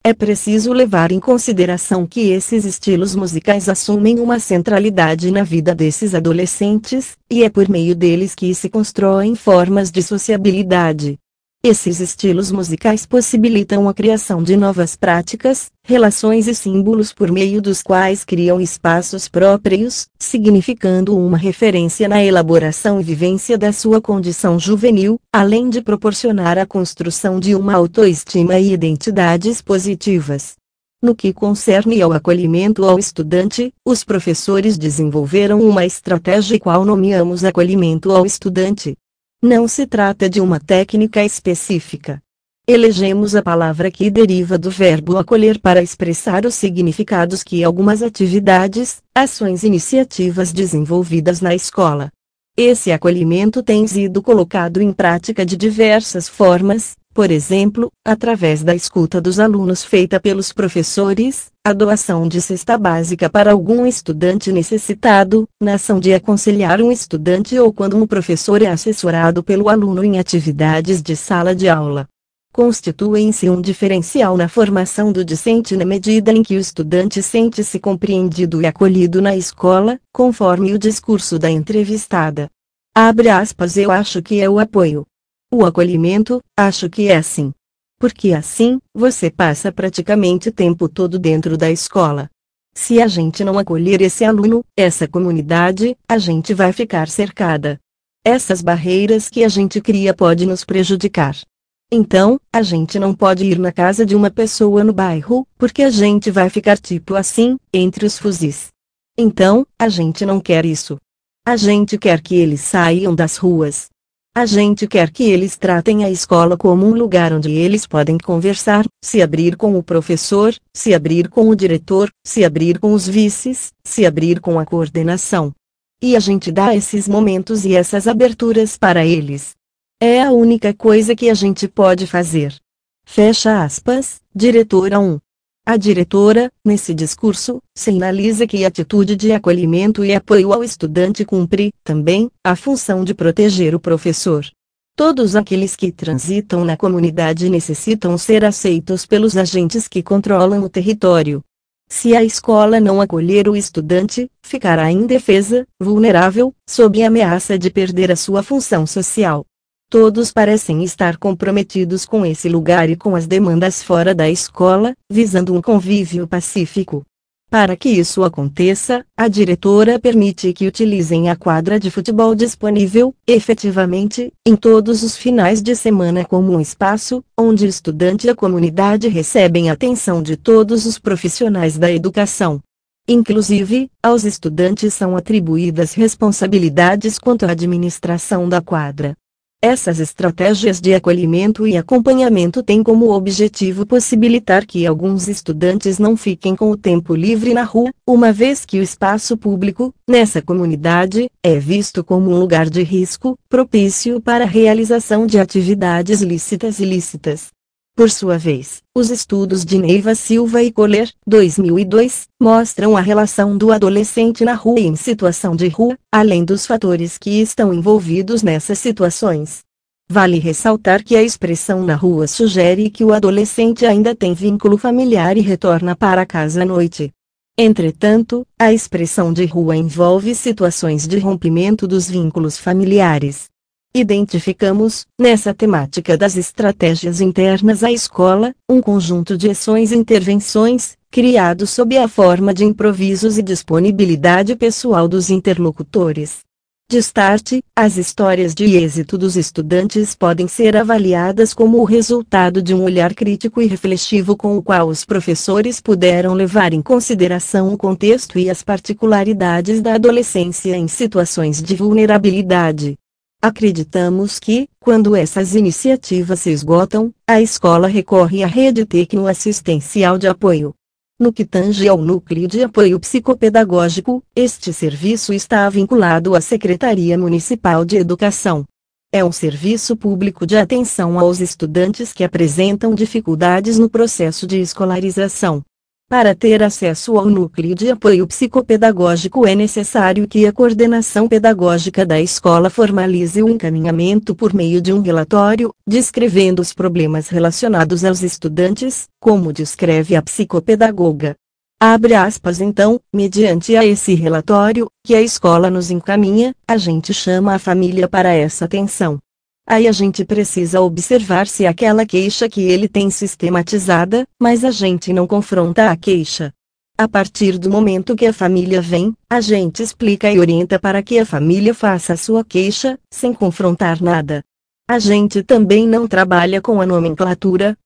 É preciso levar em consideração que esses estilos musicais assumem uma centralidade na vida desses adolescentes, e é por meio deles que se constroem formas de sociabilidade. Esses estilos musicais possibilitam a criação de novas práticas, relações e símbolos por meio dos quais criam espaços próprios, significando uma referência na elaboração e vivência da sua condição juvenil, além de proporcionar a construção de uma autoestima e identidades positivas. No que concerne ao acolhimento ao estudante, os professores desenvolveram uma estratégia qual nomeamos acolhimento ao estudante. Não se trata de uma técnica específica. Elegemos a palavra que deriva do verbo acolher para expressar os significados que algumas atividades, ações e iniciativas desenvolvidas na escola. Esse acolhimento tem sido colocado em prática de diversas formas, por exemplo, através da escuta dos alunos feita pelos professores, a doação de cesta básica para algum estudante necessitado, na ação de aconselhar um estudante ou quando um professor é assessorado pelo aluno em atividades de sala de aula. Constituem-se um diferencial na formação do discente na medida em que o estudante sente-se compreendido e acolhido na escola, conforme o discurso da entrevistada. Abre aspas, eu acho que é o apoio. O acolhimento, acho que é assim. Porque assim, você passa praticamente o tempo todo dentro da escola. Se a gente não acolher esse aluno, essa comunidade, a gente vai ficar cercada. Essas barreiras que a gente cria podem nos prejudicar. Então, a gente não pode ir na casa de uma pessoa no bairro, porque a gente vai ficar tipo assim, entre os fuzis. Então, a gente não quer isso. A gente quer que eles saiam das ruas. A gente quer que eles tratem a escola como um lugar onde eles podem conversar, se abrir com o professor, se abrir com o diretor, se abrir com os vices, se abrir com a coordenação. E a gente dá esses momentos e essas aberturas para eles. É a única coisa que a gente pode fazer. Fecha aspas, diretora 1. A diretora, nesse discurso, sinaliza que a atitude de acolhimento e apoio ao estudante cumpre, também, a função de proteger o professor. Todos aqueles que transitam na comunidade necessitam ser aceitos pelos agentes que controlam o território. Se a escola não acolher o estudante, ficará indefesa, vulnerável, sob ameaça de perder a sua função social. Todos parecem estar comprometidos com esse lugar e com as demandas fora da escola, visando um convívio pacífico. Para que isso aconteça, a diretora permite que utilizem a quadra de futebol disponível, efetivamente, em todos os finais de semana como um espaço, onde o estudante e a comunidade recebem a atenção de todos os profissionais da educação. Inclusive, aos estudantes são atribuídas responsabilidades quanto à administração da quadra. Essas estratégias de acolhimento e acompanhamento têm como objetivo possibilitar que alguns estudantes não fiquem com o tempo livre na rua, uma vez que o espaço público, nessa comunidade, é visto como um lugar de risco, propício para a realização de atividades lícitas e ilícitas. Por sua vez, os estudos de Neiva Silva e Coller, 2002, mostram a relação do adolescente na rua e em situação de rua, além dos fatores que estão envolvidos nessas situações. Vale ressaltar que a expressão na rua sugere que o adolescente ainda tem vínculo familiar e retorna para casa à noite. Entretanto, a expressão de rua envolve situações de rompimento dos vínculos familiares. Identificamos, nessa temática das estratégias internas à escola, um conjunto de ações e intervenções, criado sob a forma de improvisos e disponibilidade pessoal dos interlocutores. De start, as histórias de êxito dos estudantes podem ser avaliadas como o resultado de um olhar crítico e reflexivo com o qual os professores puderam levar em consideração o contexto e as particularidades da adolescência em situações de vulnerabilidade. Acreditamos que, quando essas iniciativas se esgotam, a escola recorre à rede tecnoassistencial de apoio. No que tange ao núcleo de apoio psicopedagógico, este serviço está vinculado à Secretaria Municipal de Educação. É um serviço público de atenção aos estudantes que apresentam dificuldades no processo de escolarização. Para ter acesso ao núcleo de apoio psicopedagógico é necessário que a coordenação pedagógica da escola formalize o encaminhamento por meio de um relatório, descrevendo os problemas relacionados aos estudantes, como descreve a psicopedagoga. Abre aspas então, mediante a esse relatório, que a escola nos encaminha, a gente chama a família para essa atenção. Aí a gente precisa observar se aquela queixa que ele tem sistematizada, mas a gente não confronta a queixa. A partir do momento que a família vem, a gente explica e orienta para que a família faça a sua queixa, sem confrontar nada. A gente também não trabalha com a nomenclatura.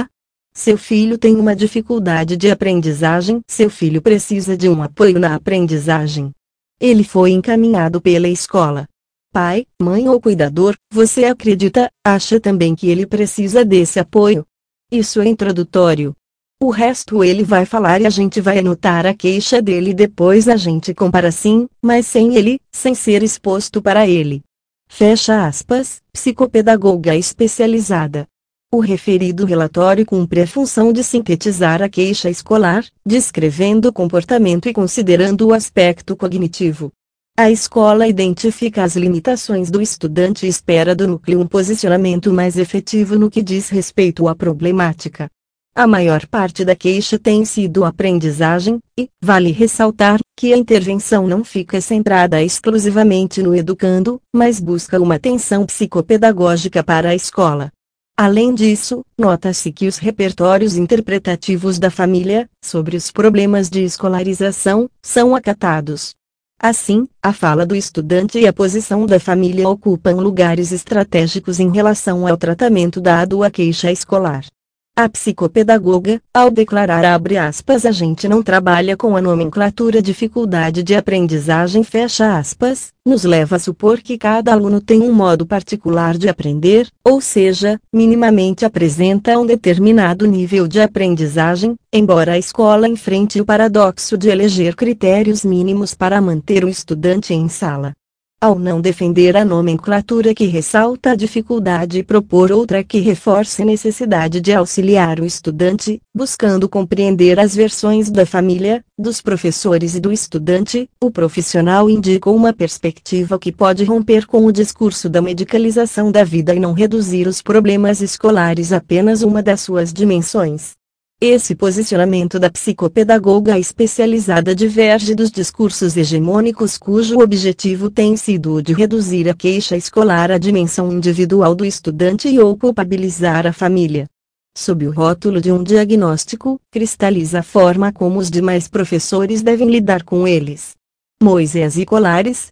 Seu filho tem uma dificuldade de aprendizagem. Seu filho precisa de um apoio na aprendizagem. Ele foi encaminhado pela escola. Pai, mãe ou cuidador, você acha também que ele precisa desse apoio? Isso é introdutório. O resto ele vai falar e a gente vai anotar a queixa dele e depois a gente compara sim, mas sem ser exposto para ele. Fecha aspas, psicopedagoga especializada. O referido relatório cumpre a função de sintetizar a queixa escolar, descrevendo o comportamento e considerando o aspecto cognitivo. A escola identifica as limitações do estudante e espera do núcleo um posicionamento mais efetivo no que diz respeito à problemática. A maior parte da queixa tem sido aprendizagem, e vale ressaltar que a intervenção não fica centrada exclusivamente no educando, mas busca uma atenção psicopedagógica para a escola. Além disso, nota-se que os repertórios interpretativos da família, sobre os problemas de escolarização, são acatados. Assim, a fala do estudante e a posição da família ocupam lugares estratégicos em relação ao tratamento dado à queixa escolar. A psicopedagoga, ao declarar abre aspas a gente não trabalha com a nomenclatura dificuldade de aprendizagem fecha aspas, nos leva a supor que cada aluno tem um modo particular de aprender, ou seja, minimamente apresenta um determinado nível de aprendizagem, embora a escola enfrente o paradoxo de eleger critérios mínimos para manter o estudante em sala. Ao não defender a nomenclatura que ressalta a dificuldade e propor outra que reforce a necessidade de auxiliar o estudante, buscando compreender as versões da família, dos professores e do estudante, o profissional indica uma perspectiva que pode romper com o discurso da medicalização da vida e não reduzir os problemas escolares a apenas uma das suas dimensões. Esse posicionamento da psicopedagoga especializada diverge dos discursos hegemônicos cujo objetivo tem sido o de reduzir a queixa escolar à dimensão individual do estudante e ou culpabilizar a família. Sob o rótulo de um diagnóstico, cristaliza a forma como os demais professores devem lidar com eles. Moisés e Colares,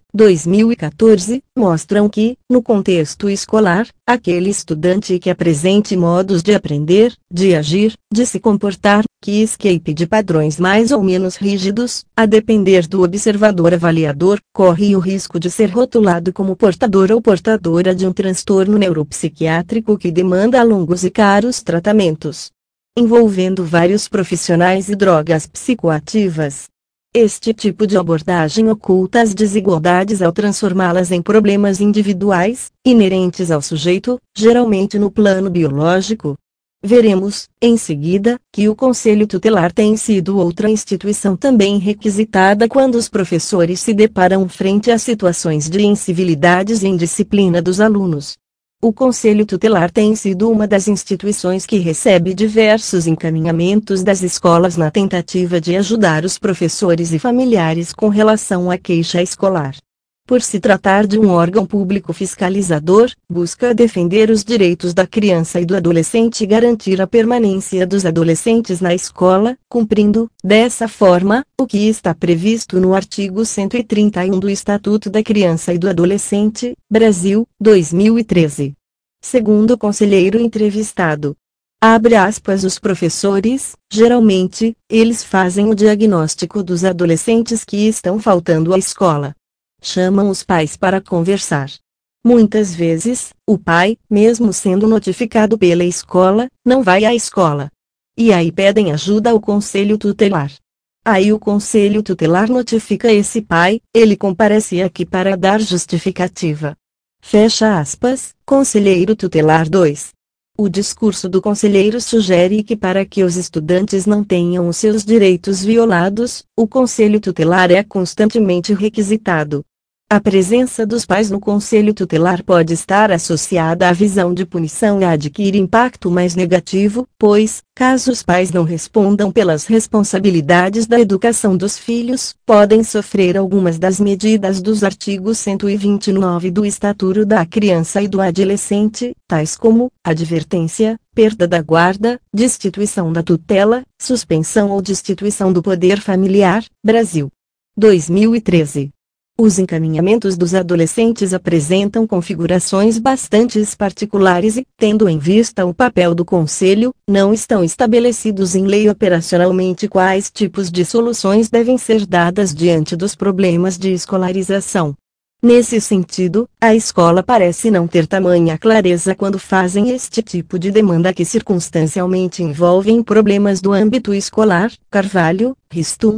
2014, mostram que, no contexto escolar, aquele estudante que apresente modos de aprender, de agir, de se comportar, que escape de padrões mais ou menos rígidos, a depender do observador avaliador, corre o risco de ser rotulado como portador ou portadora de um transtorno neuropsiquiátrico que demanda longos e caros tratamentos, envolvendo vários profissionais e drogas psicoativas. Este tipo de abordagem oculta as desigualdades ao transformá-las em problemas individuais, inerentes ao sujeito, geralmente no plano biológico. Veremos, em seguida, que o Conselho Tutelar tem sido outra instituição também requisitada quando os professores se deparam frente a situações de incivilidades e indisciplina dos alunos. O Conselho Tutelar tem sido uma das instituições que recebe diversos encaminhamentos das escolas na tentativa de ajudar os professores e familiares com relação à queixa escolar. Por se tratar de um órgão público fiscalizador, busca defender os direitos da criança e do adolescente e garantir a permanência dos adolescentes na escola, cumprindo, dessa forma, o que está previsto no artigo 131 do Estatuto da Criança e do Adolescente, Brasil, 2013. Segundo o conselheiro entrevistado, abre aspas os professores, geralmente, eles fazem o diagnóstico dos adolescentes que estão faltando à escola. Chamam os pais para conversar. Muitas vezes, o pai, mesmo sendo notificado pela escola, não vai à escola. E aí pedem ajuda ao conselho tutelar. Aí o conselho tutelar notifica esse pai, ele comparece aqui para dar justificativa. Fecha aspas, conselheiro tutelar 2. O discurso do conselheiro sugere que para que os estudantes não tenham os seus direitos violados, o conselho tutelar é constantemente requisitado. A presença dos pais no conselho tutelar pode estar associada à visão de punição e adquire impacto mais negativo, pois, caso os pais não respondam pelas responsabilidades da educação dos filhos, podem sofrer algumas das medidas dos artigos 129 do Estatuto da Criança e do Adolescente, tais como advertência, perda da guarda, destituição da tutela, suspensão ou destituição do poder familiar. Brasil. 2013. Os encaminhamentos dos adolescentes apresentam configurações bastante particulares e, tendo em vista o papel do Conselho, não estão estabelecidos em lei operacionalmente quais tipos de soluções devem ser dadas diante dos problemas de escolarização. Nesse sentido, a escola parece não ter tamanha clareza quando fazem este tipo de demanda que circunstancialmente envolvem problemas do âmbito escolar. Carvalho, Ristum,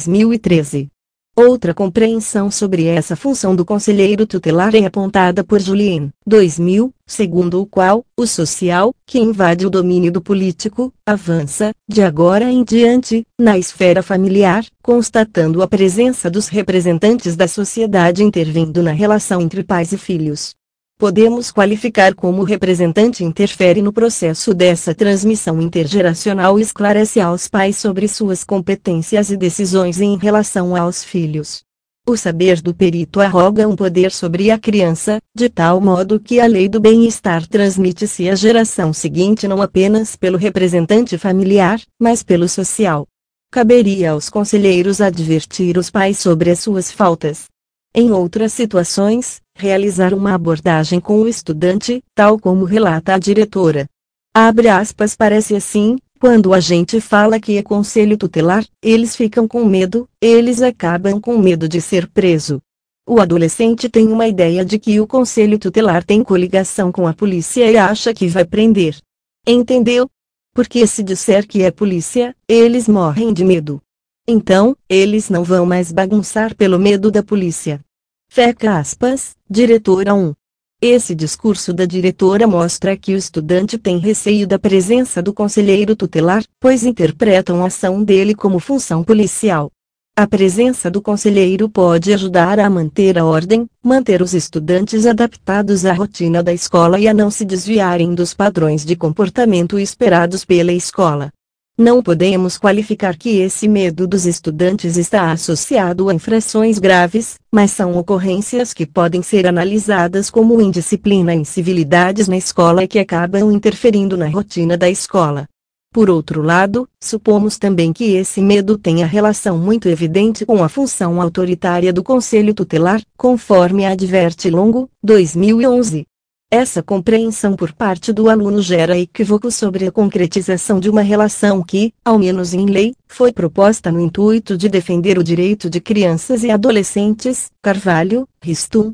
2013. Outra compreensão sobre essa função do conselheiro tutelar é apontada por Julien, 2000, segundo o qual, o social, que invade o domínio do político, avança, de agora em diante, na esfera familiar, constatando a presença dos representantes da sociedade intervindo na relação entre pais e filhos. Podemos qualificar como o representante interfere no processo dessa transmissão intergeracional e esclarece aos pais sobre suas competências e decisões em relação aos filhos. O saber do perito arroga um poder sobre a criança, de tal modo que a lei do bem-estar transmite-se à geração seguinte não apenas pelo representante familiar, mas pelo social. Caberia aos conselheiros advertir os pais sobre as suas faltas. Em outras situações, realizar uma abordagem com o estudante, tal como relata a diretora. Abre aspas, parece assim, quando a gente fala que é conselho tutelar, eles ficam com medo, eles acabam com medo de ser preso. O adolescente tem uma ideia de que o conselho tutelar tem coligação com a polícia e acha que vai prender. Entendeu? Porque se disser que é polícia, eles morrem de medo. Então, eles não vão mais bagunçar pelo medo da polícia. Fecha aspas, diretora 1. Esse discurso da diretora mostra que o estudante tem receio da presença do conselheiro tutelar, pois interpretam a ação dele como função policial. A presença do conselheiro pode ajudar a manter a ordem, manter os estudantes adaptados à rotina da escola e a não se desviarem dos padrões de comportamento esperados pela escola. Não podemos qualificar que esse medo dos estudantes está associado a infrações graves, mas são ocorrências que podem ser analisadas como indisciplina e incivilidades na escola e que acabam interferindo na rotina da escola. Por outro lado, supomos também que esse medo tenha relação muito evidente com a função autoritária do Conselho Tutelar, conforme adverte Longo, 2011. Essa compreensão por parte do aluno gera equívoco sobre a concretização de uma relação que, ao menos em lei, foi proposta no intuito de defender o direito de crianças e adolescentes. Carvalho, Ristum,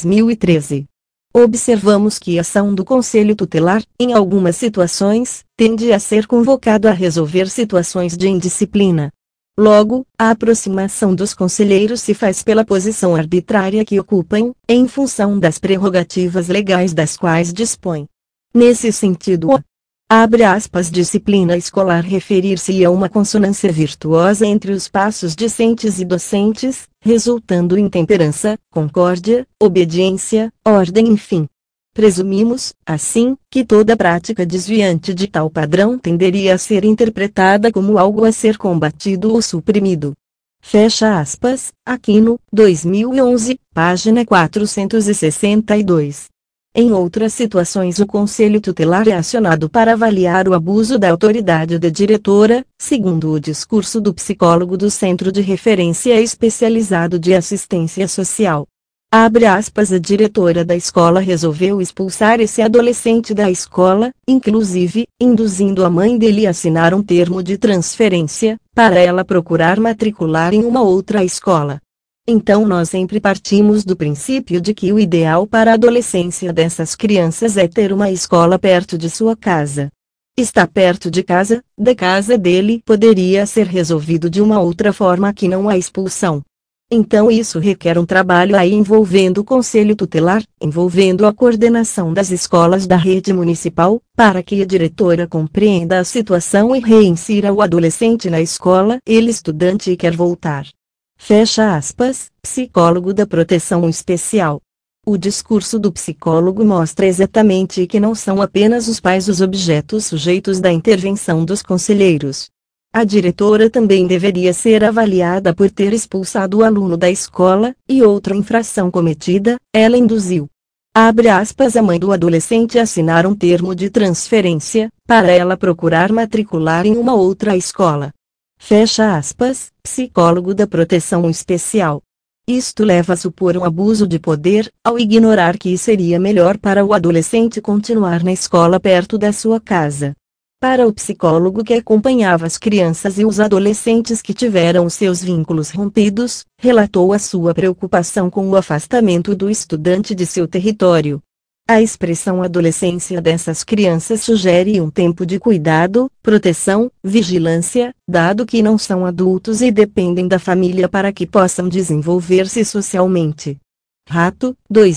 2013. Observamos que a ação do Conselho Tutelar, em algumas situações, tende a ser convocado a resolver situações de indisciplina. Logo, a aproximação dos conselheiros se faz pela posição arbitrária que ocupam, em função das prerrogativas legais das quais dispõem. Nesse sentido, abre aspas, disciplina escolar referir-se a uma consonância virtuosa entre os passos discentes e docentes, resultando em temperança, concórdia, obediência, ordem, enfim. Presumimos, assim, que toda prática desviante de tal padrão tenderia a ser interpretada como algo a ser combatido ou suprimido. Fecha aspas, Aquino, 2011, página 462. Em outras situações o Conselho Tutelar é acionado para avaliar o abuso da autoridade da diretora, segundo o discurso do psicólogo do Centro de Referência Especializado de Assistência Social. Abre aspas, a diretora da escola resolveu expulsar esse adolescente da escola, inclusive, induzindo a mãe dele a assinar um termo de transferência, para ela procurar matricular em uma outra escola. Então nós sempre partimos do princípio de que o ideal para a adolescência dessas crianças é ter uma escola perto de sua casa. Está perto de casa, da casa dele, poderia ser resolvido de uma outra forma que não a expulsão. Então isso requer um trabalho aí envolvendo o conselho tutelar, envolvendo a coordenação das escolas da rede municipal, para que a diretora compreenda a situação e reinsira o adolescente na escola. Ele estudante quer voltar. Fecha aspas, psicólogo da proteção especial. O discurso do psicólogo mostra exatamente que não são apenas os pais os objetos sujeitos da intervenção dos conselheiros. A diretora também deveria ser avaliada por ter expulsado o aluno da escola, e outra infração cometida, ela induziu. Abre aspas, a mãe do adolescente assinar um termo de transferência, para ela procurar matricular em uma outra escola. Fecha aspas, psicólogo da proteção especial. Isto leva a supor um abuso de poder, ao ignorar que seria melhor para o adolescente continuar na escola perto da sua casa. Para o psicólogo que acompanhava as crianças e os adolescentes que tiveram seus vínculos rompidos, relatou a sua preocupação com o afastamento do estudante de seu território. A expressão adolescência dessas crianças sugere um tempo de cuidado, proteção, vigilância, dado que não são adultos e dependem da família para que possam desenvolver-se socialmente. Rato,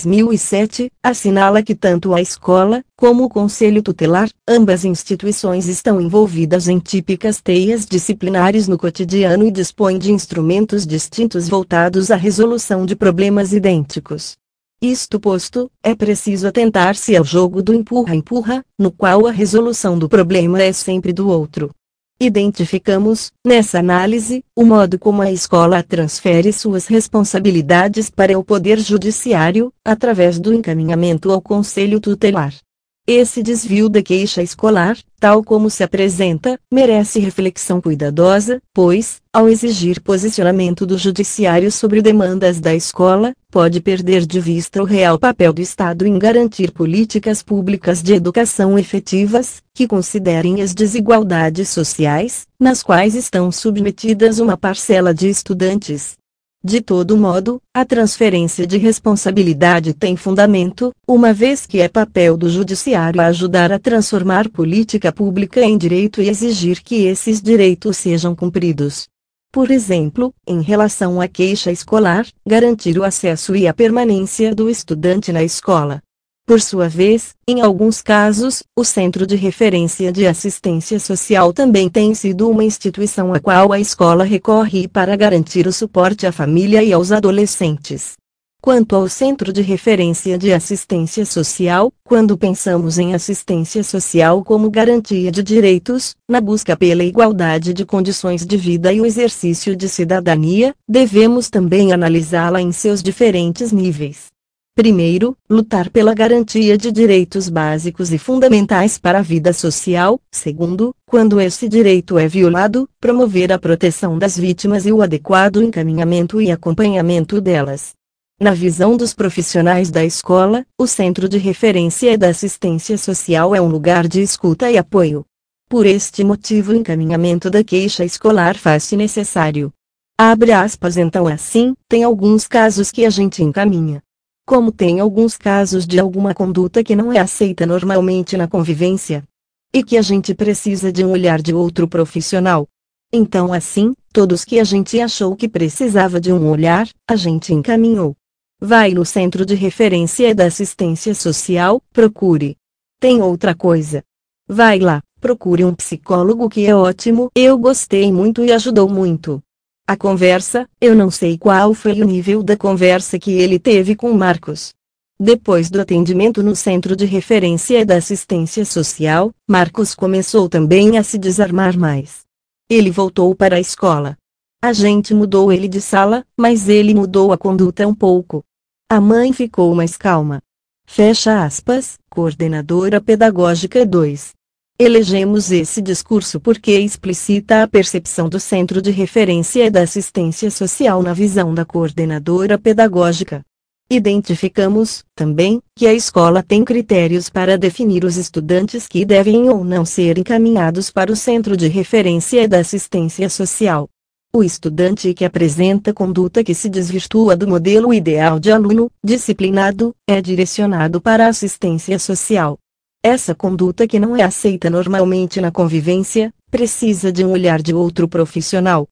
2007, assinala que tanto a escola, como o Conselho Tutelar, ambas instituições estão envolvidas em típicas teias disciplinares no cotidiano e dispõem de instrumentos distintos voltados à resolução de problemas idênticos. Isto posto, é preciso atentar-se ao jogo do empurra-empurra, no qual a resolução do problema é sempre do outro. Identificamos, nessa análise, o modo como a escola transfere suas responsabilidades para o Poder Judiciário, através do encaminhamento ao Conselho Tutelar. Esse desvio da queixa escolar, tal como se apresenta, merece reflexão cuidadosa, pois, ao exigir posicionamento do Judiciário sobre demandas da escola, pode perder de vista o real papel do Estado em garantir políticas públicas de educação efetivas, que considerem as desigualdades sociais, nas quais estão submetidas uma parcela de estudantes. De todo modo, a transferência de responsabilidade tem fundamento, uma vez que é papel do Judiciário ajudar a transformar política pública em direito e exigir que esses direitos sejam cumpridos. Por exemplo, em relação à queixa escolar, garantir o acesso e a permanência do estudante na escola. Por sua vez, em alguns casos, o Centro de Referência de Assistência Social também tem sido uma instituição a qual a escola recorre para garantir o suporte à família e aos adolescentes. Quanto ao Centro de Referência de Assistência Social, quando pensamos em assistência social como garantia de direitos, na busca pela igualdade de condições de vida e o exercício de cidadania, devemos também analisá-la em seus diferentes níveis. Primeiro, lutar pela garantia de direitos básicos e fundamentais para a vida social. Segundo, quando esse direito é violado, promover a proteção das vítimas e o adequado encaminhamento e acompanhamento delas. Na visão dos profissionais da escola, o Centro de Referência da Assistência Social é um lugar de escuta e apoio. Por este motivo, o encaminhamento da queixa escolar faz-se necessário. Abre aspas, então assim, tem alguns casos que a gente encaminha. Como tem alguns casos de alguma conduta que não é aceita normalmente na convivência. E que a gente precisa de um olhar de outro profissional. Então assim, todos que a gente achou que precisava de um olhar, a gente encaminhou. Vai no Centro de Referência da Assistência Social, procure. Tem outra coisa. Vai lá, procure um psicólogo que é ótimo. Eu gostei muito e ajudou muito. A conversa, eu não sei qual foi o nível da conversa que ele teve com Marcos. Depois do atendimento no Centro de Referência da Assistência Social, Marcos começou também a se desarmar mais. Ele voltou para a escola. A gente mudou ele de sala, mas ele mudou a conduta um pouco. A mãe ficou mais calma. Fecha aspas, coordenadora pedagógica 2. Elegemos esse discurso porque explicita a percepção do Centro de Referência da Assistência Social na visão da coordenadora pedagógica. Identificamos, também, que a escola tem critérios para definir os estudantes que devem ou não ser encaminhados para o Centro de Referência da Assistência Social. O estudante que apresenta conduta que se desvirtua do modelo ideal de aluno disciplinado, é direcionado para a assistência social. Essa conduta que não é aceita normalmente na convivência, precisa de um olhar de outro profissional.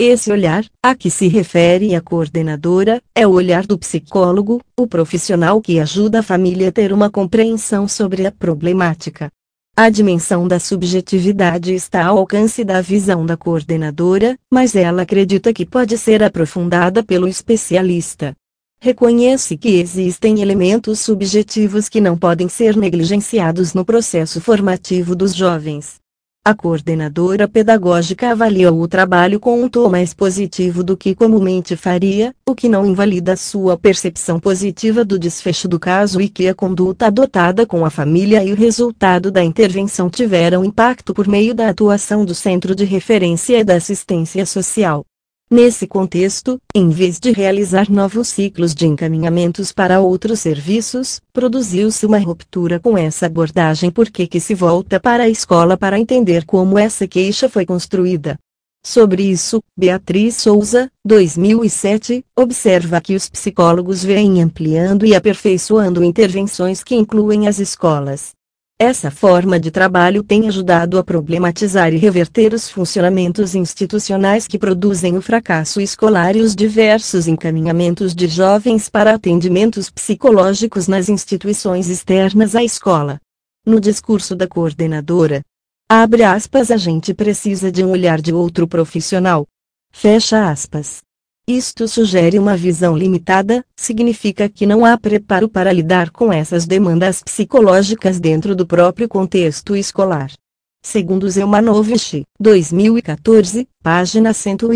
Esse olhar, a que se refere a coordenadora, é o olhar do psicólogo, o profissional que ajuda a família a ter uma compreensão sobre a problemática. A dimensão da subjetividade está ao alcance da visão da coordenadora, mas ela acredita que pode ser aprofundada pelo especialista. Reconhece que existem elementos subjetivos que não podem ser negligenciados no processo formativo dos jovens. A coordenadora pedagógica avalia o trabalho com um tom mais positivo do que comumente faria, o que não invalida sua percepção positiva do desfecho do caso e que a conduta adotada com a família e o resultado da intervenção tiveram impacto por meio da atuação do Centro de Referência e da Assistência Social. Nesse contexto, em vez de realizar novos ciclos de encaminhamentos para outros serviços, produziu-se uma ruptura com essa abordagem porque se volta para a escola para entender como essa queixa foi construída. Sobre isso, Beatriz Souza, 2007, observa que os psicólogos vêm ampliando e aperfeiçoando intervenções que incluem as escolas. Essa forma de trabalho tem ajudado a problematizar e reverter os funcionamentos institucionais que produzem o fracasso escolar e os diversos encaminhamentos de jovens para atendimentos psicológicos nas instituições externas à escola. No discurso da coordenadora, abre aspas, a gente precisa de um olhar de outro profissional. Fecha aspas. Isto sugere uma visão limitada, significa que não há preparo para lidar com essas demandas psicológicas dentro do próprio contexto escolar. Segundo Zelmanovich, 2014, página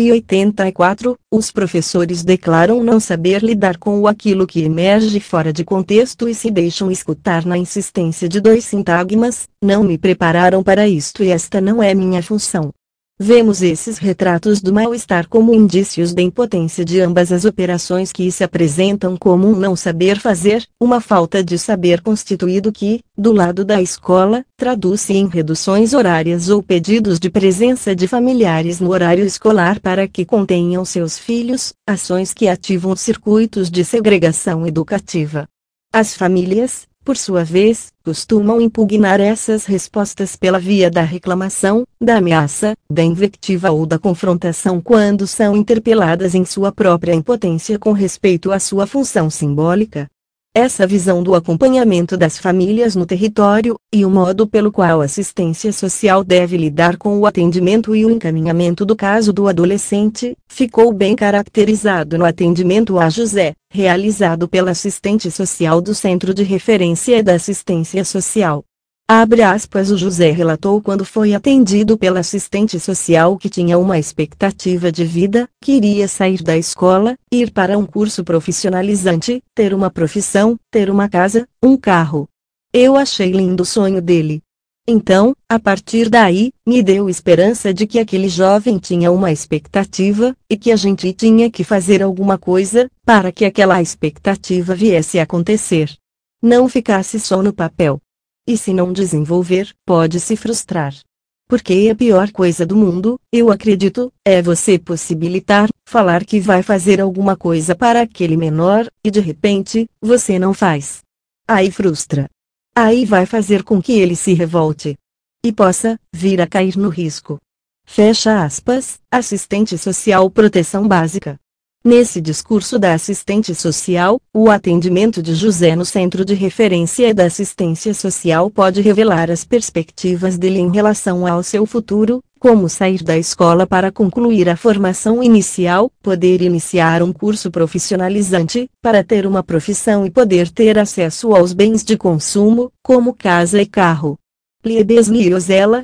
184, os professores declaram não saber lidar com aquilo que emerge fora de contexto e se deixam escutar na insistência de dois sintagmas: não me prepararam para isto e esta não é minha função. Vemos esses retratos do mal-estar como indícios da impotência de ambas as operações que se apresentam como um não saber fazer, uma falta de saber constituído que, do lado da escola, traduz-se em reduções horárias ou pedidos de presença de familiares no horário escolar para que contenham seus filhos, ações que ativam circuitos de segregação educativa. As famílias, por sua vez, costumam impugnar essas respostas pela via da reclamação, da ameaça, da invectiva ou da confrontação quando são interpeladas em sua própria impotência com respeito à sua função simbólica. Essa visão do acompanhamento das famílias no território, e o modo pelo qual a assistência social deve lidar com o atendimento e o encaminhamento do caso do adolescente, ficou bem caracterizado no atendimento a José, realizado pela assistente social do Centro de Referência da Assistência Social. Abre aspas, o José relatou quando foi atendido pela assistente social que tinha uma expectativa de vida, queria sair da escola, ir para um curso profissionalizante, ter uma profissão, ter uma casa, um carro. Eu achei lindo o sonho dele. Então, a partir daí, me deu esperança de que aquele jovem tinha uma expectativa, e que a gente tinha que fazer alguma coisa, para que aquela expectativa viesse a acontecer. Não ficasse só no papel. E se não desenvolver, pode se frustrar. Porque a pior coisa do mundo, eu acredito, é você possibilitar, falar que vai fazer alguma coisa para aquele menor, e de repente, você não faz. Aí frustra. Aí vai fazer com que ele se revolte. E possa vir a cair no risco. Fecha aspas, assistente social proteção básica. Nesse discurso da assistente social, o atendimento de José no Centro de Referência da Assistência Social pode revelar as perspectivas dele em relação ao seu futuro, como sair da escola para concluir a formação inicial, poder iniciar um curso profissionalizante, para ter uma profissão e poder ter acesso aos bens de consumo, como casa e carro. Liebes Liozella,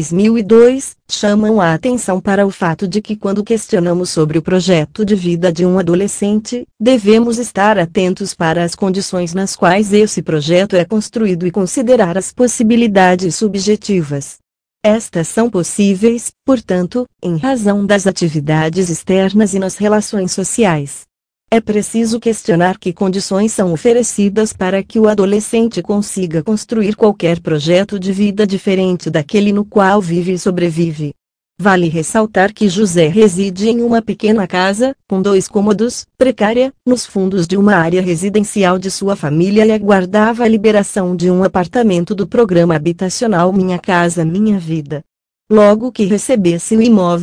2002, chamam a atenção para o fato de que quando questionamos sobre o projeto de vida de um adolescente, devemos estar atentos para as condições nas quais esse projeto é construído e considerar as possibilidades subjetivas. Estas são possíveis, portanto, em razão das atividades externas e nas relações sociais. É preciso questionar que condições são oferecidas para que o adolescente consiga construir qualquer projeto de vida diferente daquele no qual vive e sobrevive. Vale ressaltar que José reside em uma pequena casa, com 2 cômodos, precária, nos fundos de uma área residencial de sua família e aguardava a liberação de um apartamento do programa habitacional Minha Casa Minha Vida. Logo que recebesse o imóvel,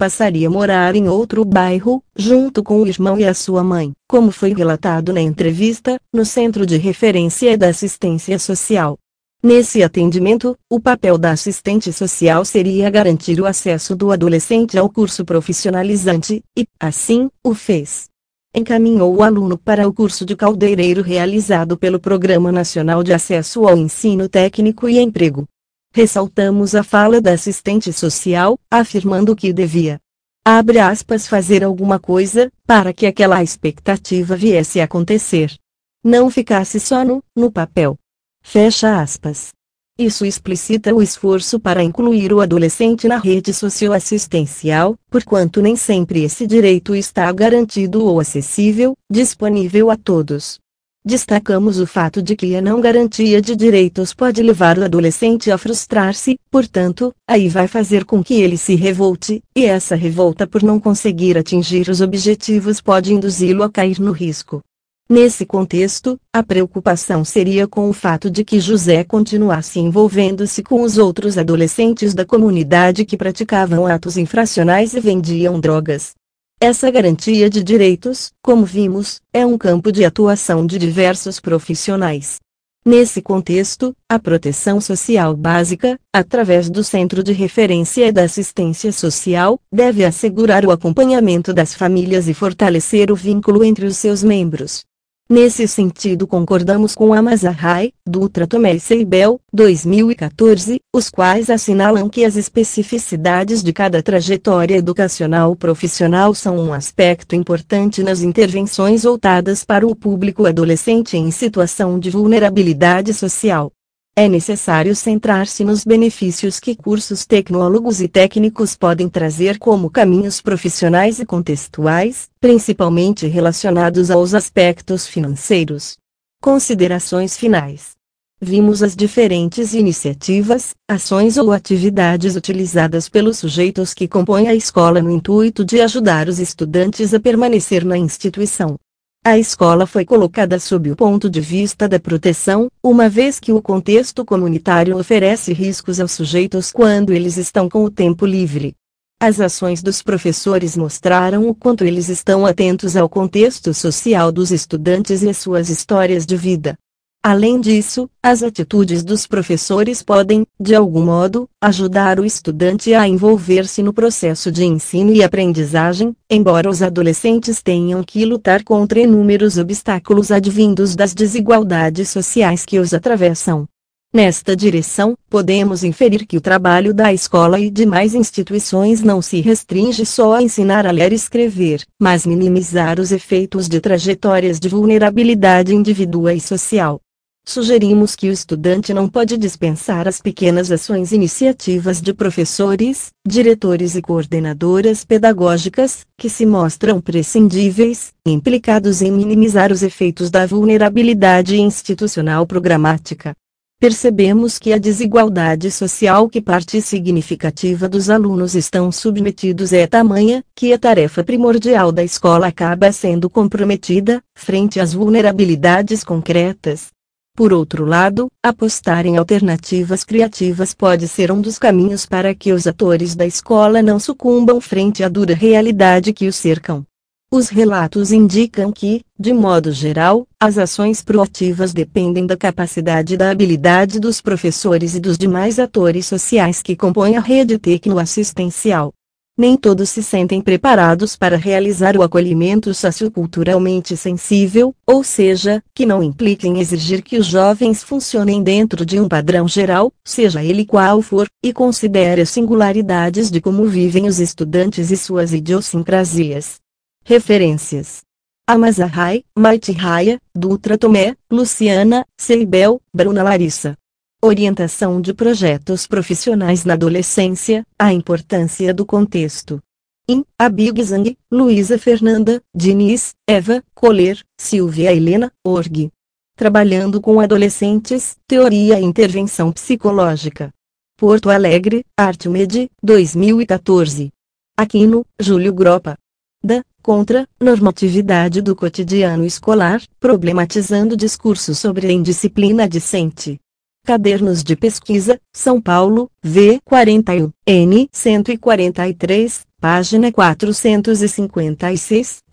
passaria a morar em outro bairro, junto com o irmão e a sua mãe, como foi relatado na entrevista, no Centro de Referência da Assistência Social. Nesse atendimento, o papel da assistente social seria garantir o acesso do adolescente ao curso profissionalizante, e, assim, o fez. Encaminhou o aluno para o curso de cabeleireiro realizado pelo Programa Nacional de Acesso ao Ensino Técnico e Emprego. Ressaltamos a fala da assistente social, afirmando que devia, abre aspas, fazer alguma coisa, para que aquela expectativa viesse a acontecer. Não ficasse só no papel. Fecha aspas. Isso explicita o esforço para incluir o adolescente na rede socioassistencial, porquanto nem sempre esse direito está garantido ou acessível, disponível a todos. Destacamos o fato de que a não garantia de direitos pode levar o adolescente a frustrar-se, portanto, aí vai fazer com que ele se revolte, e essa revolta por não conseguir atingir os objetivos pode induzi-lo a cair no risco. Nesse contexto, a preocupação seria com o fato de que José continuasse envolvendo-se com os outros adolescentes da comunidade que praticavam atos infracionais e vendiam drogas. Essa garantia de direitos, como vimos, é um campo de atuação de diversos profissionais. Nesse contexto, a proteção social básica, através do Centro de Referência da Assistência Social, deve assegurar o acompanhamento das famílias e fortalecer o vínculo entre os seus membros. Nesse sentido, concordamos com a Mazarrai, Dutra Tomé e Seibel, 2014, os quais assinalam que as especificidades de cada trajetória educacional profissional são um aspecto importante nas intervenções voltadas para o público adolescente em situação de vulnerabilidade social. É necessário centrar-se nos benefícios que cursos tecnólogos e técnicos podem trazer como caminhos profissionais e contextuais, principalmente relacionados aos aspectos financeiros. Considerações finais. Vimos as diferentes iniciativas, ações ou atividades utilizadas pelos sujeitos que compõem a escola no intuito de ajudar os estudantes a permanecer na instituição. A escola foi colocada sob o ponto de vista da proteção, uma vez que o contexto comunitário oferece riscos aos sujeitos quando eles estão com o tempo livre. As ações dos professores mostraram o quanto eles estão atentos ao contexto social dos estudantes e às suas histórias de vida. Além disso, as atitudes dos professores podem, de algum modo, ajudar o estudante a envolver-se no processo de ensino e aprendizagem, embora os adolescentes tenham que lutar contra inúmeros obstáculos advindos das desigualdades sociais que os atravessam. Nesta direção, podemos inferir que o trabalho da escola e demais instituições não se restringe só a ensinar a ler e escrever, mas minimizar os efeitos de trajetórias de vulnerabilidade individual e social. Sugerimos que o estudante não pode dispensar as pequenas ações e iniciativas de professores, diretores e coordenadoras pedagógicas, que se mostram prescindíveis, implicados em minimizar os efeitos da vulnerabilidade institucional programática. Percebemos que a desigualdade social que parte significativa dos alunos estão submetidos é tamanha, que a tarefa primordial da escola acaba sendo comprometida, frente às vulnerabilidades concretas. Por outro lado, apostar em alternativas criativas pode ser um dos caminhos para que os atores da escola não sucumbam frente à dura realidade que os cercam. Os relatos indicam que, de modo geral, as ações proativas dependem da capacidade e da habilidade dos professores e dos demais atores sociais que compõem a rede tecnoassistencial. Nem todos se sentem preparados para realizar o acolhimento socioculturalmente sensível, ou seja, que não implica em exigir que os jovens funcionem dentro de um padrão geral, seja ele qual for, e considere as singularidades de como vivem os estudantes e suas idiosincrasias. Referências: Amazarrai, Maite Raia, Dutra Tomé, Luciana, Seibel, Bruna Larissa. Orientação de projetos profissionais na adolescência, a importância do contexto. Abig Zhang, Luísa Fernanda, Diniz, Eva, Coller, Silvia Helena, org. Trabalhando com adolescentes, Teoria e Intervenção Psicológica. Porto Alegre, Artmed, 2014. Aquino, Júlio Gropa. Contra, normatividade do cotidiano escolar, problematizando discurso sobre a indisciplina discente. Cadernos de Pesquisa, São Paulo, V. 41, N. 143, página 456,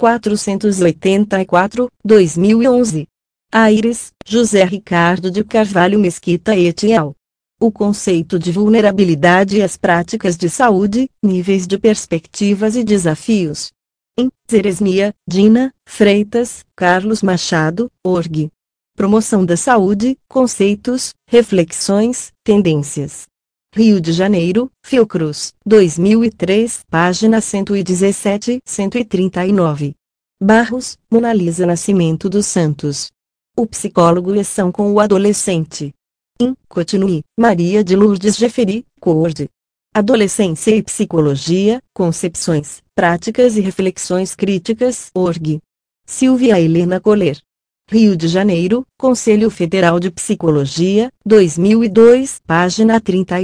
484, 2011. Aires, José Ricardo de Carvalho Mesquita et al. O conceito de vulnerabilidade e as práticas de saúde, níveis de perspectivas e desafios. Em Zeresmia, Dina, Freitas, Carlos Machado, org. Promoção da saúde, conceitos, reflexões, tendências. Rio de Janeiro, Fiocruz, 2003, página 117, 139. Barros, Monalisa Nascimento dos Santos. O psicólogo e ação com o adolescente. Continue, Maria de Lourdes Jeffery, Coord. Adolescência e Psicologia, Concepções, Práticas e Reflexões Críticas, org. Silvia Helena Coller. Rio de Janeiro, Conselho Federal de Psicologia, 2002, página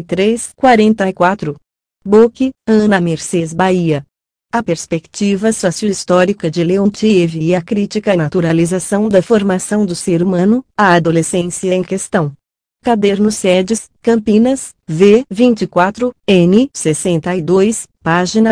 33-44. Boque, Ana Mercedes Bahia. A perspectiva sociohistórica de Leontiev e a crítica à naturalização da formação do ser humano, a adolescência em questão. Caderno Sedes, Campinas, V. 24, N. 62, página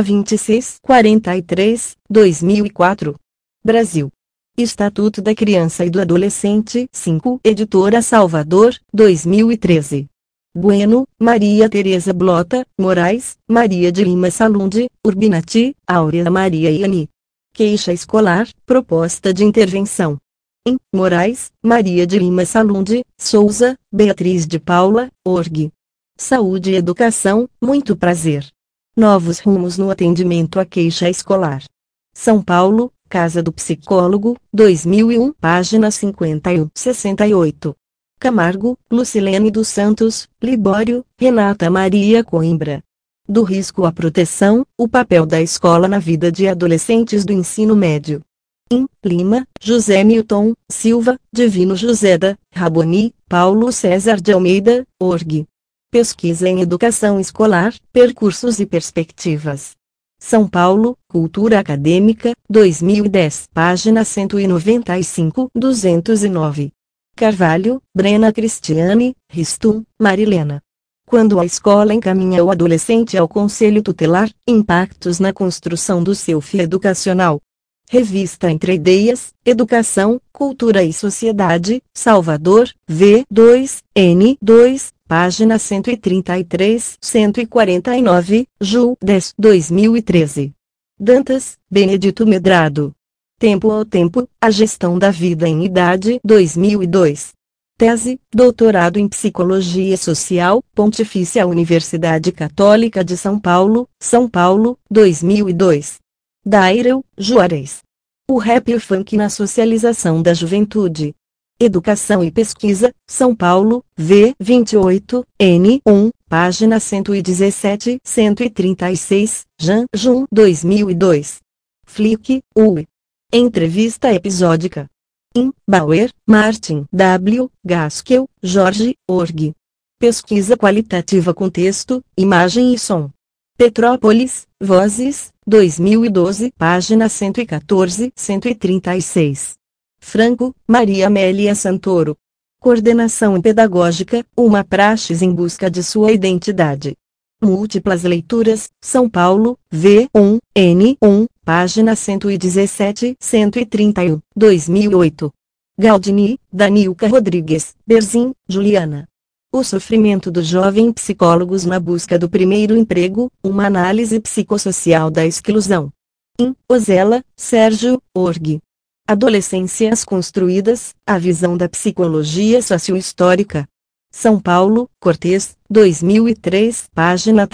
26-43, 2004. Brasil. Estatuto da Criança e do Adolescente 5, Editora Salvador, 2013. Bueno, Maria Tereza Blota, Moraes, Maria de Lima Salunde, Urbinati, Áurea Maria Iani. Queixa escolar, proposta de intervenção. Em Moraes, Maria de Lima Salunde, Souza, Beatriz de Paula, org. Saúde e Educação, muito prazer. Novos rumos no atendimento à queixa escolar. São Paulo, Casa do Psicólogo, 2001, página 51-68. Camargo, Lucilene dos Santos, Libório, Renata Maria Coimbra. Do risco à proteção, o papel da escola na vida de adolescentes do ensino médio. Lima, José Milton, Silva, Divino José da, Raboni, Paulo César de Almeida, org. Pesquisa em Educação Escolar, Percursos e Perspectivas. São Paulo, Cultura Acadêmica, 2010, página 195-209. Carvalho, Brena Cristiane, Ristum, Marilena. Quando a escola encaminha o adolescente ao Conselho Tutelar, impactos na construção do seu fio educacional. Revista Entre Ideias, Educação, Cultura e Sociedade, Salvador, V. 2, N. 2, página 133-149, Ju. 10, 2013. Dantas, Benedito Medrado. Tempo ao Tempo, a Gestão da Vida em Idade, 2002. Tese, Doutorado em Psicologia Social, Pontifícia Universidade Católica de São Paulo, 2002. Dairel, Juarez. O rap e o funk na socialização da juventude. Educação e Pesquisa, São Paulo, V. 28, N. 1, página 117-136, Jean Jun, 2002. Flick, U. Entrevista episódica. Bauer, Martin W. Gaskell, Jorge, org. Pesquisa qualitativa com texto, imagem e som. Petrópolis, Vozes, 2012, página 114-136. Franco, Maria Amélia Santoro. Coordenação Pedagógica, uma praxis em busca de sua identidade. Múltiplas leituras, São Paulo, V. 1, N. 1, página 117-131, 2008. Galdini, Danilca Rodrigues, Berzin, Juliana. O sofrimento do jovem psicólogos na busca do primeiro emprego, uma análise psicossocial da exclusão. Ozella, Sérgio, org. Adolescências construídas, a visão da psicologia sociohistórica. São Paulo, Cortês, 2003, página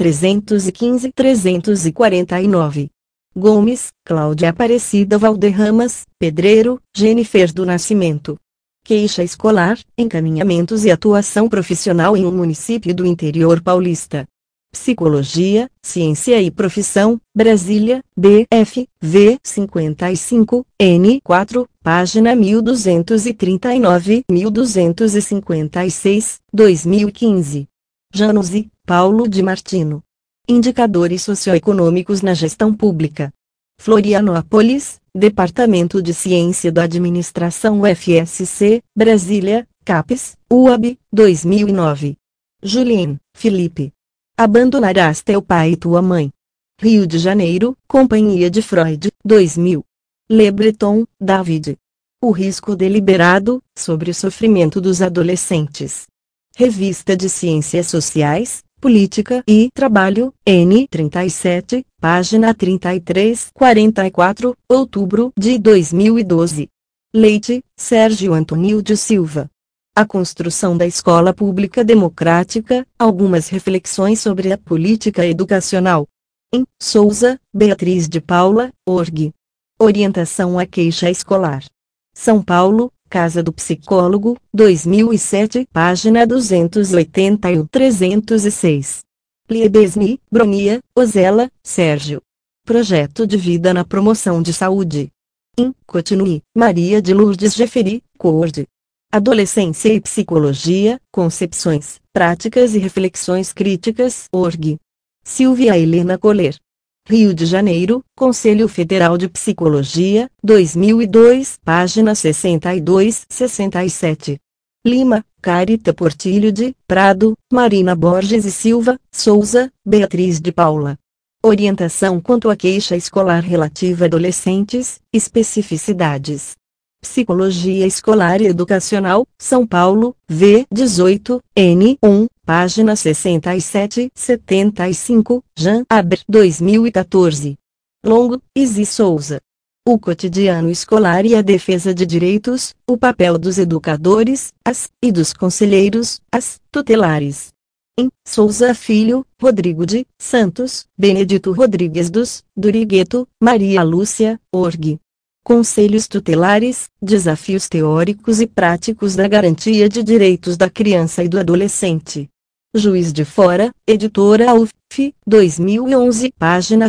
315-349. Gomes, Cláudia Aparecida Valderramas, Pedreiro, Jennifer do Nascimento. Queixa escolar, encaminhamentos e atuação profissional em um município do interior paulista. Psicologia, Ciência e Profissão, Brasília, DF, V. 55, N4, página 1239-1256, 2015. Januzzi, Paulo de Martino. Indicadores socioeconômicos na gestão pública. Florianópolis, Departamento de Ciência da Administração UFSC, Brasília, CAPES, UAB, 2009. Julien, Felipe. Abandonarás teu pai e tua mãe. Rio de Janeiro, Companhia de Freud, 2000. Le Breton, David. O risco deliberado, sobre o sofrimento dos adolescentes. Revista de Ciências Sociais, Política e Trabalho, N37, página 33-44, outubro de 2012. Leite, Sérgio Antônio de Silva. A construção da escola pública democrática, algumas reflexões sobre a política educacional. Em Souza, Beatriz de Paula, org. Orientação à queixa escolar. São Paulo, Casa do Psicólogo, 2007, página 281-306. Liebesny, Bronia, Ozella, Sérgio. Projeto de vida na promoção de saúde. Continue, Maria de Lourdes Jeffery, Coord. Adolescência e Psicologia, Concepções, Práticas e Reflexões Críticas, org. Silvia Helena Coller. Rio de Janeiro, Conselho Federal de Psicologia, 2002, página 62-67. Lima, Carita Portilho de Prado, Marina Borges e Silva, Souza, Beatriz de Paula. Orientação quanto à queixa escolar relativa a adolescentes, especificidades. Psicologia Escolar e Educacional, São Paulo, V18, N1, página 67-75, Jean Aber, 2014. Longo, Izzy Souza. O cotidiano escolar e a defesa de direitos, o papel dos educadores, e dos conselheiros, tutelares. Em Souza Filho, Rodrigo de Santos, Benedito Rodrigues dos Durigueto, Maria Lúcia, org. Conselhos tutelares, desafios teóricos e práticos da garantia de direitos da criança e do adolescente. Juiz de Fora, Editora UF, 2011, página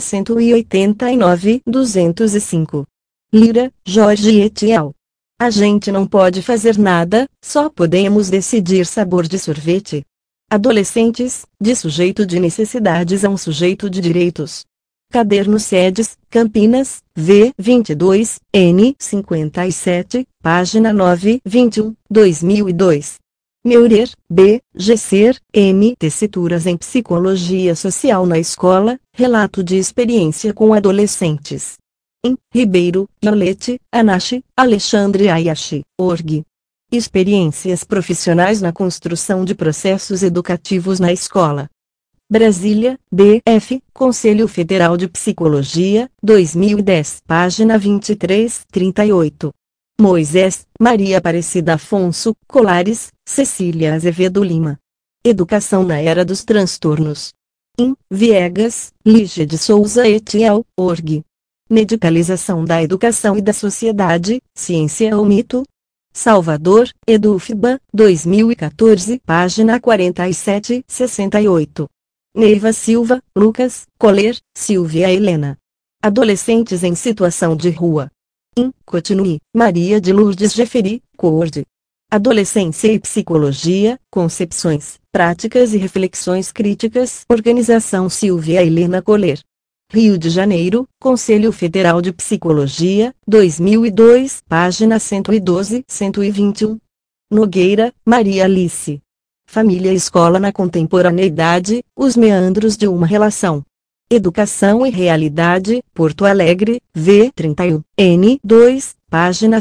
189-205. Lira, Jorge et al. A gente não pode fazer nada, só podemos decidir sabor de sorvete. Adolescentes, de sujeito de necessidades a um sujeito de direitos. Caderno Sedes, Campinas, V22, N57, página 921, 2002. Meurer, B. Gesser, M. Tessituras em Psicologia Social na Escola, Relato de Experiência com Adolescentes. Em Ribeiro, Nolete, Anache, Alexandre Ayashi, org. Experiências profissionais na construção de processos educativos na escola. Brasília, DF, Conselho Federal de Psicologia, 2010, página 23-38. Moisés, Maria Aparecida Afonso, Colares, Cecília Azevedo Lima. Educação na Era dos Transtornos. Em Viegas, Lígia de Souza et al., org. Medicalização da Educação e da Sociedade, Ciência ou Mito? Salvador, Edufba, 2014, página 47-68. Neiva Silva, Lucas, Coller, Silvia Helena. Adolescentes em situação de rua. Continue, Maria de Lourdes Jeffery, Coord. Adolescência e Psicologia, Concepções, Práticas e Reflexões Críticas, Organização Silvia Helena Coller. Rio de Janeiro, Conselho Federal de Psicologia, 2002, página 112-121. Nogueira, Maria Alice. Família e Escola na Contemporaneidade, os meandros de uma relação. Educação e Realidade, Porto Alegre, V31, N2, página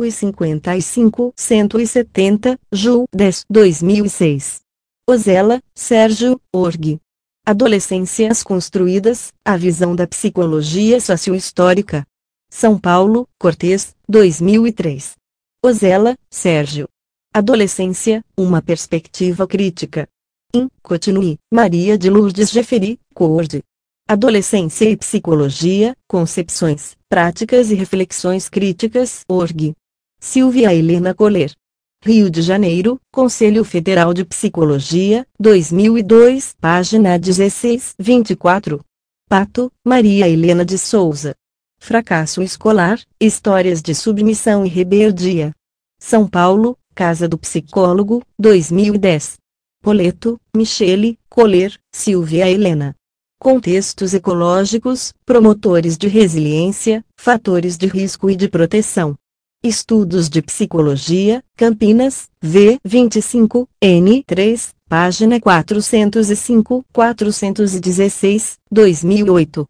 155-170, Ju 10, 2006. Ozella, Sérgio, org. Adolescências Construídas, a Visão da Psicologia Sociohistórica. São Paulo, Cortez, 2003. Ozella, Sérgio. Adolescência, uma perspectiva crítica. Continue, Maria de Lourdes Jeffery, Coord. Adolescência e Psicologia, Concepções, Práticas e Reflexões Críticas, org. Silvia Helena Coller. Rio de Janeiro, Conselho Federal de Psicologia, 2002, página 16-24. Pato, Maria Helena de Souza. Fracasso Escolar, Histórias de Submissão e Rebeldia. São Paulo, Casa do Psicólogo, 2010. Poleto, Michele, Coller, Silvia Helena. Contextos ecológicos, promotores de resiliência, fatores de risco e de proteção. Estudos de Psicologia, Campinas, V25, N3, página 405-416, 2008.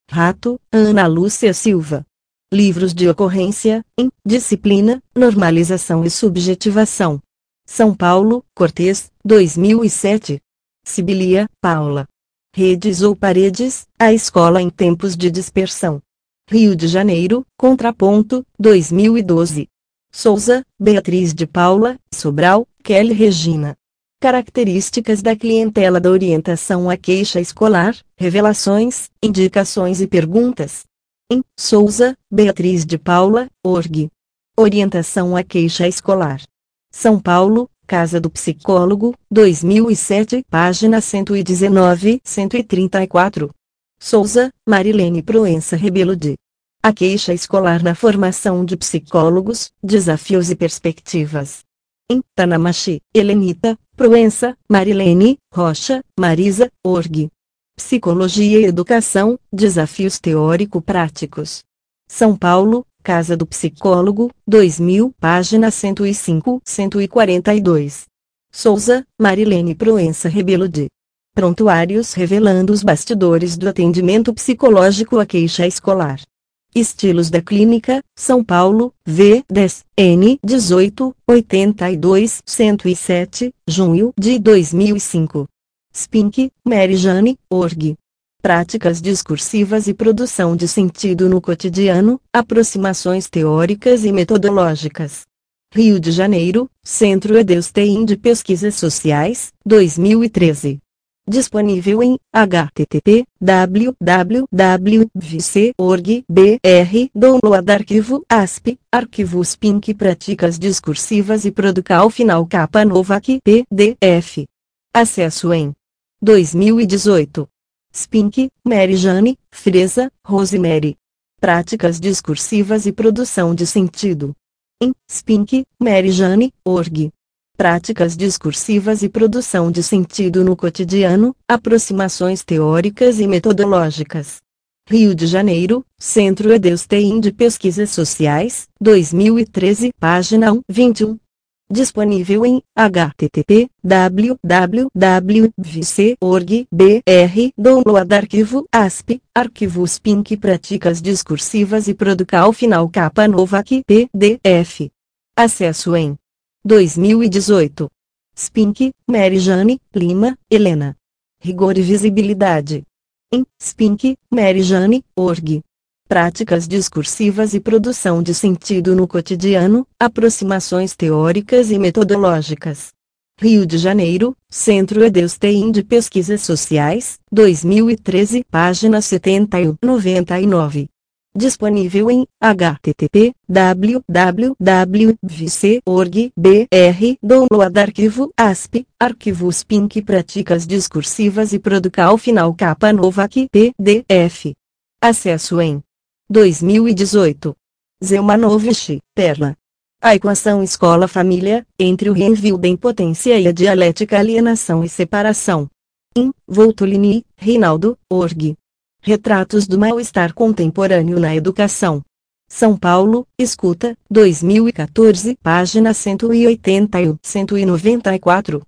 Rato, Ana Lúcia Silva. Livros de ocorrência, em Disciplina, Normalização e Subjetivação. São Paulo, Cortês, 2007. Sibilia, Paula. Redes ou Paredes, a Escola em Tempos de Dispersão. Rio de Janeiro, Contraponto, 2012. Souza, Beatriz de Paula, Sobral, Kelly Regina. Características da clientela da orientação à queixa escolar, revelações, indicações e perguntas. Em Souza, Beatriz de Paula, org. Orientação à queixa escolar. São Paulo, Casa do Psicólogo, 2007, página 119, 134. Souza, Marilene Proença Rebelo de A Queixa Escolar na Formação de Psicólogos, Desafios e Perspectivas. Em Tanamachi, Helenita, Proença, Marilene, Rocha, Marisa, org. Psicologia e Educação, Desafios Teórico-Práticos. São Paulo, Casa do Psicólogo, 2000, página 105, 142. Souza, Marilene Proença Rebelo de Prontuários revelando os bastidores do atendimento psicológico à queixa escolar. Estilos da Clínica, São Paulo, V10, N 18, 82, 107, junho de 2005. Spink, Mary Jane, org. Práticas discursivas e produção de sentido no cotidiano, aproximações teóricas e metodológicas. Rio de Janeiro, Centro EDUSTEIN de Pesquisas Sociais, 2013. Disponível em http://www.vc.org.br. Download arquivo ASP, arquivo Spink Práticas discursivas e Producal Final capa nova aqui PDF. Acesso em 2018. Spink, Mary Jane, Freza, Rosemary. Práticas discursivas e produção de sentido. Em Spink, Mary Jane, org. Práticas discursivas e produção de sentido no cotidiano, aproximações teóricas e metodológicas. Rio de Janeiro, Centro EDUSTEIN de Pesquisas Sociais, 2013, página 1, 21. Disponível em http://www.vc.org.br. Download arquivo ASP, arquivo Spink Práticas discursivas e Producal Final capa nova aqui PDF. Acesso em 2018. Spink, Mary Jane, Lima, Helena. Rigor e visibilidade. Em Spink, Mary Jane, org. Práticas discursivas e produção de sentido no cotidiano, aproximações teóricas e metodológicas. Rio de Janeiro, Centro EDUSTEIN de Pesquisas Sociais, 2013, página 71, 99. Disponível em http://www.vc.org.br. Download arquivo ASP, arquivo Spink Práticas discursivas e Producal Final capa nova aqui PDF. Acesso em 2018. Zelmanovich, Perla. A equação escola-família, entre o reenvio da impotência e a dialética alienação e separação. Em Voltolini, Reinaldo, org. Retratos do mal-estar contemporâneo na educação. São Paulo, Escuta, 2014, página 181, 194.